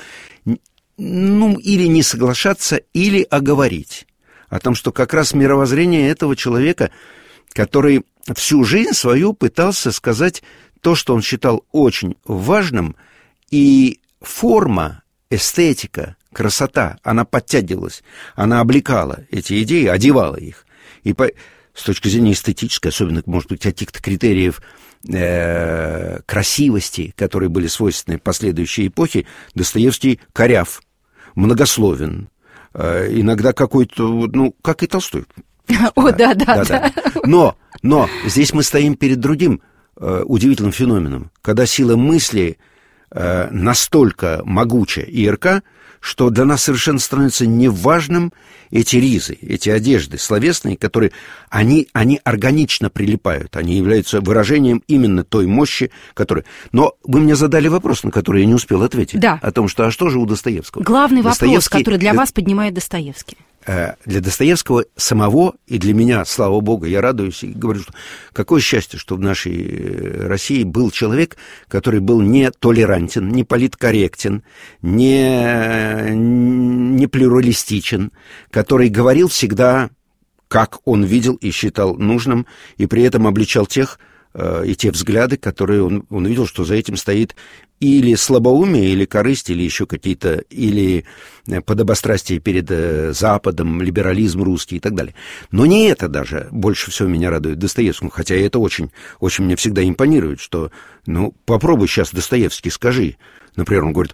ну, или не соглашаться, или оговорить. О том, что как раз мировоззрение этого человека, который всю жизнь свою пытался сказать то, что он считал очень важным, и форма, эстетика, красота, она подтягивалась, она облекала эти идеи, одевала их. И по, с точки зрения эстетической, особенно, может быть, каких-то критериев э, красивости, которые были свойственны последующей эпохе, Достоевский коряв, многословен, э, иногда какой-то, ну, как и Толстой. О, да, да, да. Но, но здесь мы стоим перед другим э, удивительным феноменом, когда сила мысли э, настолько могуча и ярка, что для нас совершенно становится неважным эти ризы, эти одежды словесные, которые, они, они органично прилипают, они являются выражением именно той мощи, которая... Но вы мне задали вопрос, на который я не успел ответить. Да. О том, что, а что же у Достоевского? Главный вопрос, который для вас поднимает Достоевский. Для Достоевского самого и для меня, слава богу, я радуюсь и говорю, что какое счастье, что в нашей России был человек, который был не толерантен, не политкорректен, не, не плюралистичен, который говорил всегда, как он видел и считал нужным, и при этом обличал тех и те взгляды, которые он, он видел, что за этим стоит или слабоумие, или корысть, или еще какие-то, или подобострастие перед Западом, либерализм русский и так далее. Но не это даже больше всего меня радует Достоевскому, хотя это очень, очень мне всегда импонирует, что, ну, попробуй сейчас, Достоевский, скажи. Например, он говорит,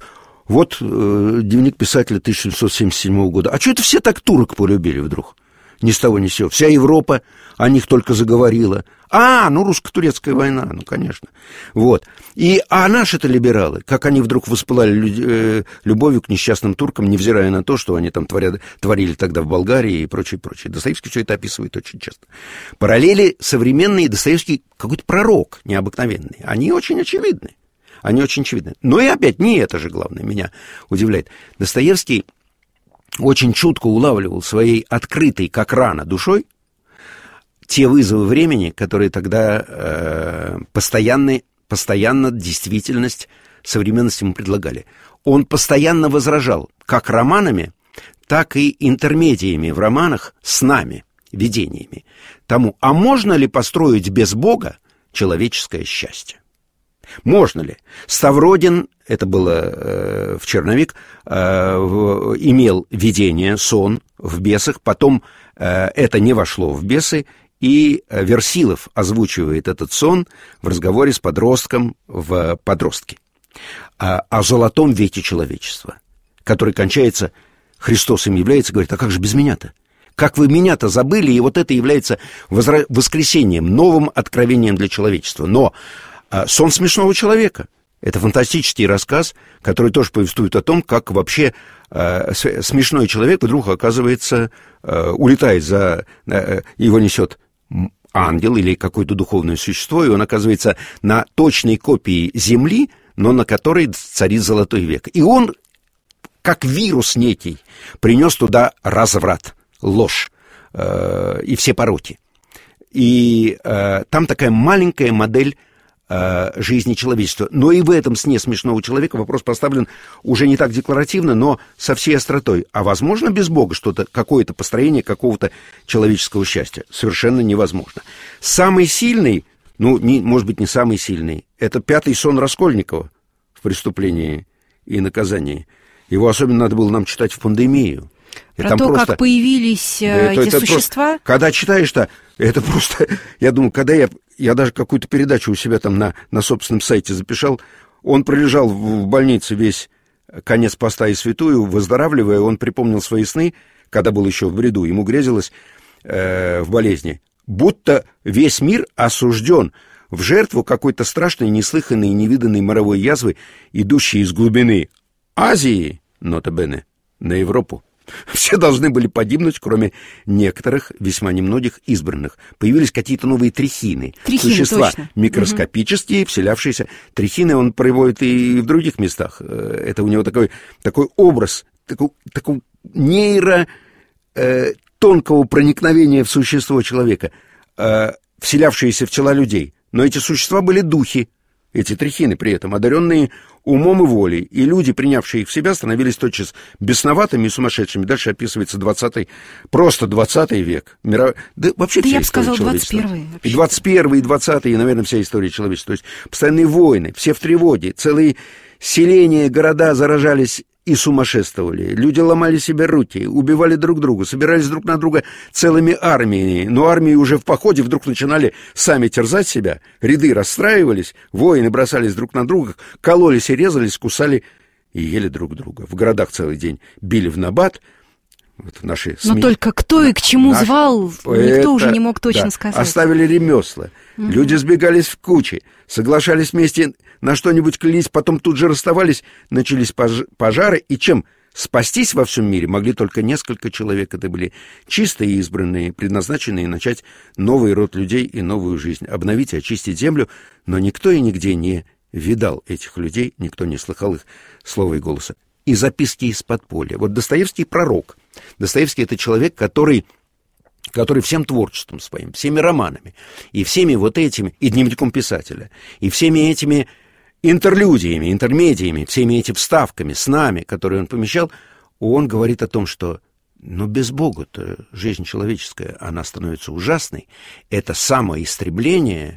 Вот э, дневник писателя тысяча семьсот семьдесят седьмого года. А что это все так турок полюбили вдруг? Ни с того ни с сего. Вся Европа о них только заговорила. А, ну, русско-турецкая война, ну, конечно. Вот. И, а наши-то либералы, как они вдруг воспылали люд, э, любовью к несчастным туркам, невзирая на то, что они там творят, творили тогда в Болгарии и прочее, прочее. Достоевский все это описывает очень часто. Параллели современные, Достоевский какой-то пророк необыкновенный. Они очень очевидны. Они очень очевидны. Но и опять не это же главное меня удивляет. Достоевский очень чутко улавливал своей открытой, как рана, душой те вызовы времени, которые тогда э, постоянно, постоянно действительность, современность ему предлагали. Он постоянно возражал как романами, так и интермедиями в романах, снами, видениями, тому, а можно ли построить без Бога человеческое счастье? Можно ли? Ставродин, это было э, в «Черновик», э, в, имел видение, сон в «Бесах», потом э, это не вошло в «Бесы», и Версилов озвучивает этот сон в разговоре с подростком в «Подростке» о, о золотом веке человечества, который кончается, Христос им является, говорит, а как же без меня-то? Как вы меня-то забыли? И вот это является возра... воскресением, новым откровением для человечества. Но «Сон смешного человека» — это фантастический рассказ, который тоже повествует о том, как вообще э, смешной человек вдруг, оказывается, э, улетает за... Э, его несет ангел или какое-то духовное существо, и он оказывается на точной копии Земли, но на которой царит золотой век. И он, как вирус некий, принес туда разврат, ложь э, и все пороки. И э, там такая маленькая модель жизни человечества. Но и в этом сне смешного человека вопрос поставлен уже не так декларативно, но со всей остротой. А возможно без Бога что-то, какое-то построение какого-то человеческого счастья? Совершенно невозможно. Самый сильный, ну, не, может быть, не самый сильный, это «Пятый сон» Раскольникова в «Преступлении и наказании». Его особенно надо было нам читать в пандемию. Про то, просто... как появились да, эти это, существа? Просто, когда читаешь-то, это просто... Я думаю, когда я... Я даже какую-то передачу у себя там на, на собственном сайте записал. Он пролежал в, в больнице весь конец поста и святую, выздоравливая, он припомнил свои сны, когда был еще в бреду. Ему грезилось э, в болезни, будто весь мир осужден в жертву какой-то страшной, неслыханной и невиданной моровой язвы, идущей из глубины Азии, нота-бене, на Европу. Все должны были погибнуть, кроме некоторых, весьма немногих избранных. Появились какие-то новые трихины. Трихины, существа точно. Микроскопические, угу. Вселявшиеся. Трихины он приводит и в других местах. Это у него такой, такой образ, такой, такой нейро э, тонкого проникновения в существо человека, э, вселявшиеся в тела людей. Но эти существа были духи, эти трихины при этом, одаренные умом и волей. И люди, принявшие их в себя, становились тотчас бесноватыми и сумасшедшими. Дальше описывается двадцатый, просто двадцатый век. Миров... Да вообще да вся я бы сказал, человечества. двадцать первый. И двадцать первый, и двадцатый, и, наверное, вся история человечества. То есть постоянные войны, все в тревоге, целые селения, города заражались и сумасшествовали. Люди ломали себе руки, убивали друг друга, собирались друг на друга целыми армиями. Но армии уже в походе вдруг начинали сами терзать себя, ряды расстраивались, воины бросались друг на друга, кололись и резались, кусали и ели друг друга. В городах целый день били в набат. Вот наши СМИ. Но только кто и к чему Наш... звал, никто Это... уже не мог точно да. сказать. Оставили ремесла. Угу. Люди сбегались в кучи, соглашались вместе на что-нибудь клялись, потом тут же расставались, начались пож... пожары, и чем спастись во всем мире могли только несколько человек. Это были чистые избранные, предназначенные начать новый род людей и новую жизнь, обновить и очистить землю, но никто и нигде не видал этих людей, никто не слыхал их слова и голоса. И записки из подполья. Вот Достоевский пророк. Достоевский — это человек, который, который всем творчеством своим, всеми романами, и всеми вот этими, и дневником писателя, и всеми этими интерлюдиями, интермедиями, всеми этими вставками, снами, которые он помещал, он говорит о том, что но без Бога-то жизнь человеческая, она становится ужасной. Это самоистребление,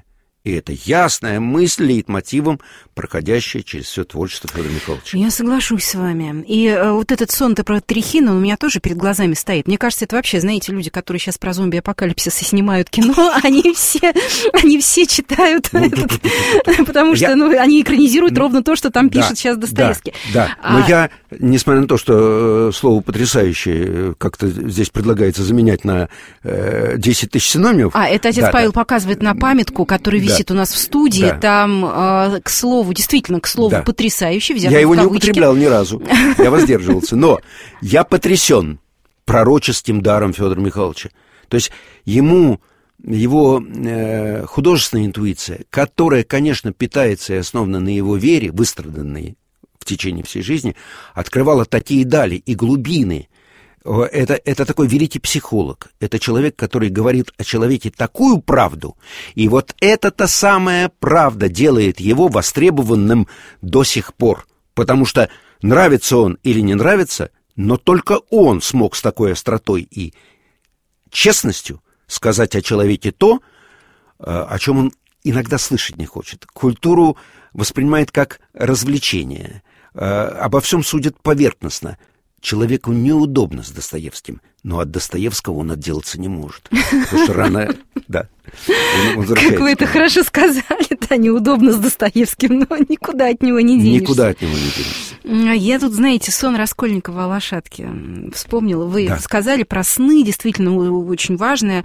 И это ясная мысль, лейтмотивом, проходящая через все творчество Федора Михайловича. Я соглашусь с вами. И э, вот этот сон-то про Трехина, он у меня тоже перед глазами стоит. Мне кажется, это вообще, знаете, люди, которые сейчас про зомби-апокалипсис и снимают кино, они все, они все читают этот, потому что они экранизируют ровно то, что там пишет сейчас Достоевский. Да, но я, несмотря на то, что слово «потрясающее» как-то здесь предлагается заменять на десять тысяч синонимов. А, это отец Павел показывает на памятку, которая висит у нас в студии, да. Там, э, к слову, действительно, к слову, да. Потрясающе, взято я в его кавычки. Не употреблял ни разу, я воздерживался, но я потрясен пророческим даром Федора Михайловича. То есть ему, его э, художественная интуиция, которая, конечно, питается и основана на его вере, выстраданной в течение всей жизни, открывала такие дали и глубины. Это, это такой великий психолог. Это человек, который говорит о человеке такую правду. И вот эта-то самая правда делает его востребованным до сих пор. Потому что нравится он или не нравится, но только он смог с такой остротой и честностью сказать о человеке то, о чем он иногда слышать не хочет. Культуру воспринимает как развлечение. Обо всем судит поверхностно. Человеку неудобно с Достоевским, но от Достоевского он отделаться не может. Потому что рано, да. Он, он как вы это хорошо сказали, да, неудобно с Достоевским, но никуда от него не денешься. Никуда от него не денешься. Я тут, знаете, сон Раскольникова о лошадке вспомнила. Вы да. сказали про сны, действительно очень важное,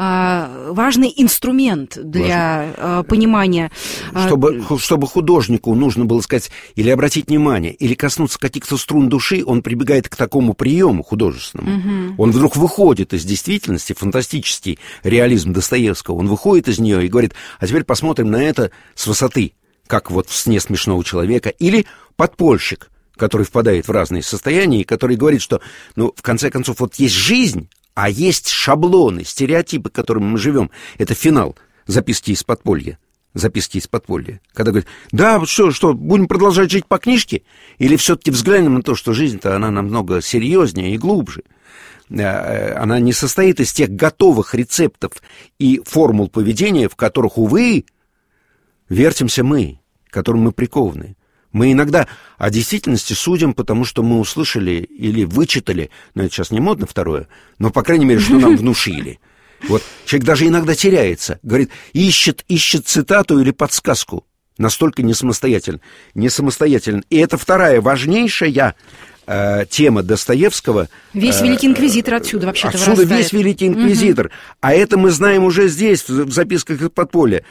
важный инструмент для Важно. понимания. Чтобы, чтобы художнику нужно было сказать или обратить внимание, или коснуться каких-то струн души, он прибегает к такому приему художественному. Угу. Он вдруг выходит из действительности, фантастический реализм Достоевского, он выходит из нее и говорит, а теперь посмотрим на это с высоты, как вот в сне смешного человека, или подпольщик, который впадает в разные состояния, и который говорит, что, ну, в конце концов, вот есть жизнь, а есть шаблоны, стереотипы, которыми мы живем. Это финал записки из подполья. Записки из подполья. Когда говорят, да, что, что, будем продолжать жить по книжке? Или все-таки взглянем на то, что жизнь-то, она намного серьезнее и глубже. Она не состоит из тех готовых рецептов и формул поведения, в которых, увы, вертимся мы, к которым мы прикованы. Мы иногда о действительности судим, потому что мы услышали или вычитали, ну, это сейчас не модно второе, но, по крайней мере, что нам внушили. Вот человек даже иногда теряется, говорит, ищет, ищет цитату или подсказку, настолько не самостоятелен, не самостоятелен. И это вторая важнейшая э, тема Достоевского. Весь э, Великий Инквизитор отсюда вообще-то Отсюда вырастает. Весь Великий Инквизитор. Угу. А это мы знаем уже здесь, в записках из подполья.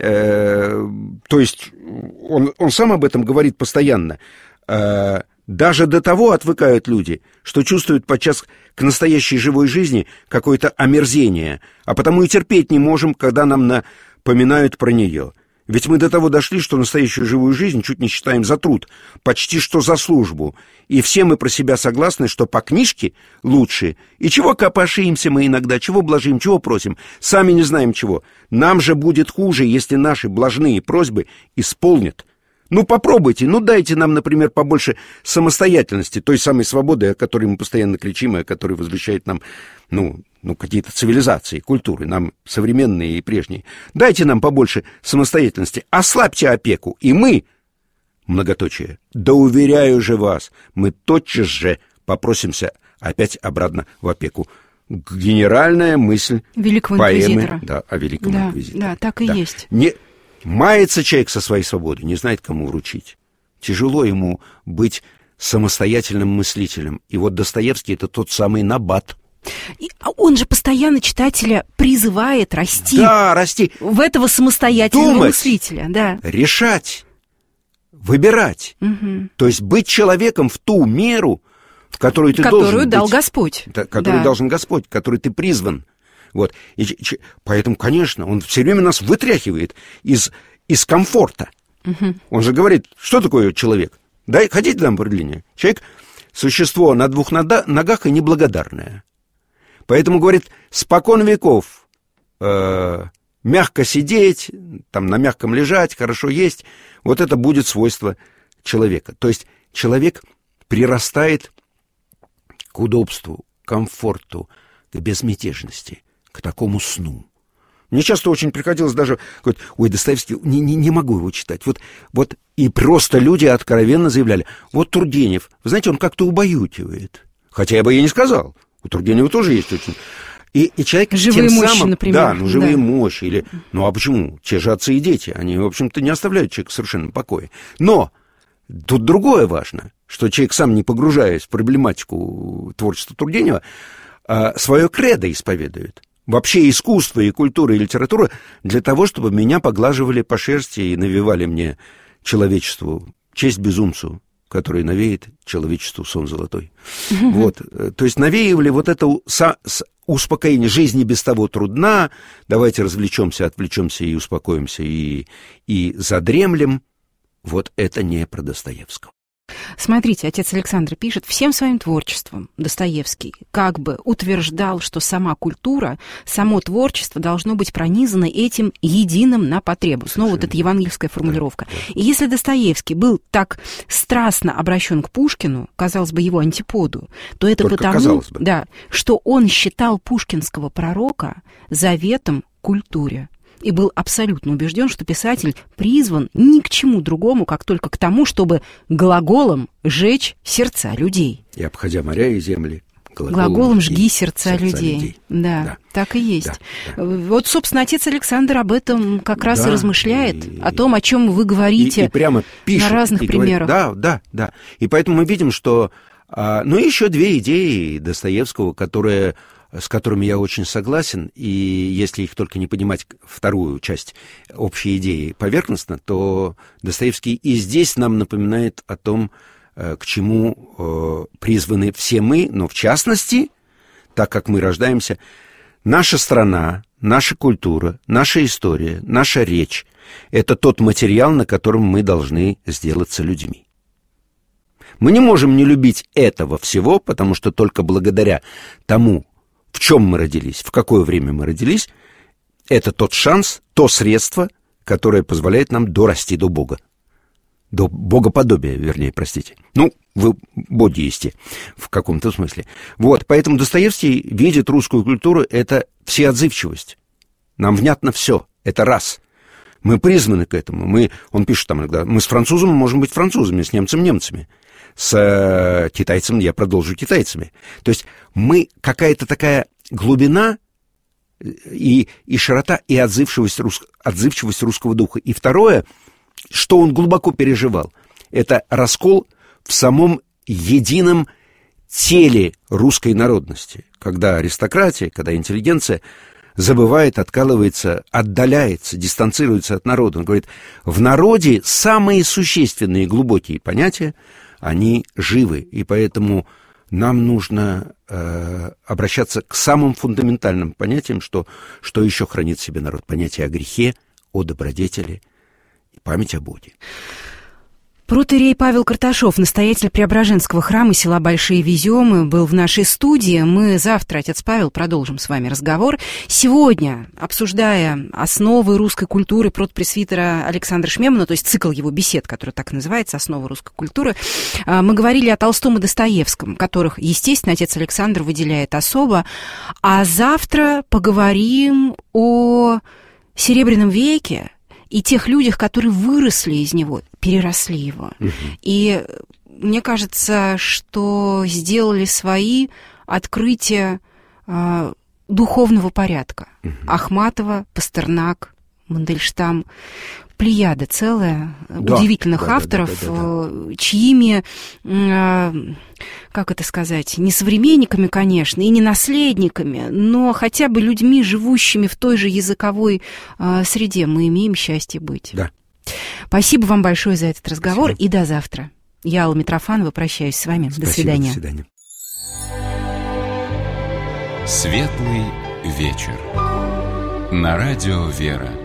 Э, то есть он, он сам об этом говорит постоянно. Э, Даже до того отвыкают люди, что чувствуют подчас к настоящей живой жизни какое-то омерзение, а потому и терпеть не можем, когда нам напоминают про нее. Ведь мы до того дошли, что настоящую живую жизнь чуть не считаем за труд, почти что за службу. И все мы про себя согласны, что по книжке лучше. И чего копошимся мы иногда, чего блажим, чего просим, сами не знаем чего. Нам же будет хуже, если наши блажные просьбы исполнят. Ну, попробуйте, ну, дайте нам, например, побольше самостоятельности, той самой свободы, о которой мы постоянно кричим, и о которой возвращает нам, ну, ну, какие-то цивилизации, культуры, нам современные и прежние. Дайте нам побольше самостоятельности, ослабьте опеку, и мы, многоточие, да уверяю же вас, мы тотчас же попросимся опять обратно в опеку. Генеральная мысль Великого поэмы, инквизитора. Да, о Великом да, инквизиторе. Да, так и да. есть. Не... Мается человек со своей свободой, не знает, кому вручить. Тяжело ему быть самостоятельным мыслителем. И вот Достоевский — это тот самый набат. И он же постоянно читателя призывает расти. Да, расти. В этого самостоятельного Думать, мыслителя, да. Решать, выбирать. Угу. То есть быть человеком в ту меру, в которую ты которую должен дал быть, Господь. Да, которую да. должен Господь, которой ты призван. Вот. И, ч, поэтому, конечно, он все время нас вытряхивает из, из комфорта. Угу. Он же говорит, что такое человек? Дай, хотите дам определение? Человек — существо на двух ногах и неблагодарное. Поэтому, говорит, спокон веков э, мягко сидеть, там, на мягком лежать, хорошо есть, вот это будет свойство человека. То есть человек прирастает к удобству, к комфорту, к безмятежности, к такому сну. Мне часто очень приходилось даже говорить: ой, Достоевский, не, не, не могу его читать. Вот, вот, и просто люди откровенно заявляли: вот Тургенев, вы знаете, он как-то убаюкивает. Хотя я бы и не сказал. У Тургенева тоже есть очень... И, и человек живые тем мощи, самым, например. Да, ну живые да. мощи. Или, ну а почему? Те же отцы и дети, они, в общем-то, не оставляют человека в совершенном покое. Но тут другое важно, что человек, сам не погружаясь в проблематику творчества Тургенева, свое кредо исповедует. Вообще искусство и культура, и литература для того, чтобы меня поглаживали по шерсти и навевали мне человечеству честь безумцу, который навеет человечеству сон золотой. Вот. То есть навеивали вот это успокоение. Жизнь и без того трудна, давайте развлечемся, отвлечемся и успокоимся, и, и задремлем. Вот это не про Достоевского. Смотрите, отец Александр пишет: всем своим творчеством Достоевский как бы утверждал, что сама культура, само творчество должно быть пронизано этим единым на потребу. Снова вот эта евангельская формулировка. Да, да. И если Достоевский был так страстно обращен к Пушкину, казалось бы, его антиподу, то это Только потому, да, что он считал пушкинского пророка заветом культуре. И был абсолютно убежден, что писатель призван ни к чему другому, как только к тому, чтобы глаголом жечь сердца людей. И обходя моря и земли, глаголом, глаголом жги сердца, сердца людей. людей. Да, да, так и есть. Да, да. Вот, собственно, отец Александр об этом как раз да, и размышляет, и, о том, о чем вы говорите и, и прямо пишет, на разных и примерах. Говорит, да, да, да. И поэтому мы видим, что... А, ну, еще две идеи Достоевского, которые... с которыми я очень согласен, и если их только не понимать, вторую часть общей идеи поверхностно, то Достоевский и здесь нам напоминает о том, к чему призваны все мы, но в частности, так как мы рождаемся, наша страна, наша культура, наша история, наша речь — это тот материал, на котором мы должны сделаться людьми. Мы не можем не любить этого всего, потому что только благодаря тому, в чем мы родились, в какое время мы родились, это тот шанс, то средство, которое позволяет нам дорасти до Бога. До богоподобия, вернее, простите. Ну, в бодиисте, в каком-то смысле. Вот, поэтому Достоевский видит русскую культуру — это всеотзывчивость. Нам внятно все, это раз. Мы призваны к этому. Мы, он пишет там иногда: мы с французом можем быть французами, с немцем — немцами. С э, китайцем я продолжу китайцами. То есть мы, какая-то такая глубина и, и широта, и отзывчивость, рус, отзывчивость русского духа. И второе, что он глубоко переживал, это раскол в самом едином теле русской народности. Когда аристократия, когда интеллигенция забывает, откалывается, отдаляется, дистанцируется от народа. Он говорит: в народе самые существенные глубокие понятия, они живы, и поэтому нам нужно э, обращаться к самым фундаментальным понятиям, что, что еще хранит в себе народ. Понятие о грехе, о добродетели и память о Боге. Протоиерей Павел Карташов, настоятель Преображенского храма села Большие Веземы, был в нашей студии. Мы завтра, отец Павел, продолжим с вами разговор. Сегодня, обсуждая основы русской культуры протопресвитера Александра Шмемана, то есть цикл его бесед, который так и называется, «Основы русской культуры», мы говорили о Толстом и Достоевском, которых, естественно, отец Александр выделяет особо. А завтра поговорим о Серебряном веке и тех людях, которые выросли из него, переросли его. Угу. И мне кажется, что сделали свои открытия э, духовного порядка. Угу. Ахматова, Пастернак, Мандельштам, плеяда целая, да, удивительных да, авторов, да, да, да, да. чьими, э, как это сказать, не современниками, конечно, и не наследниками, но хотя бы людьми, живущими в той же языковой э, среде, мы имеем счастье быть. Да. Спасибо вам большое за этот разговор. Спасибо. И до завтра. Я, Алла Митрофанова, прощаюсь с вами. Спасибо, до свидания. До свидания. Светлый вечер. На радио «Вера».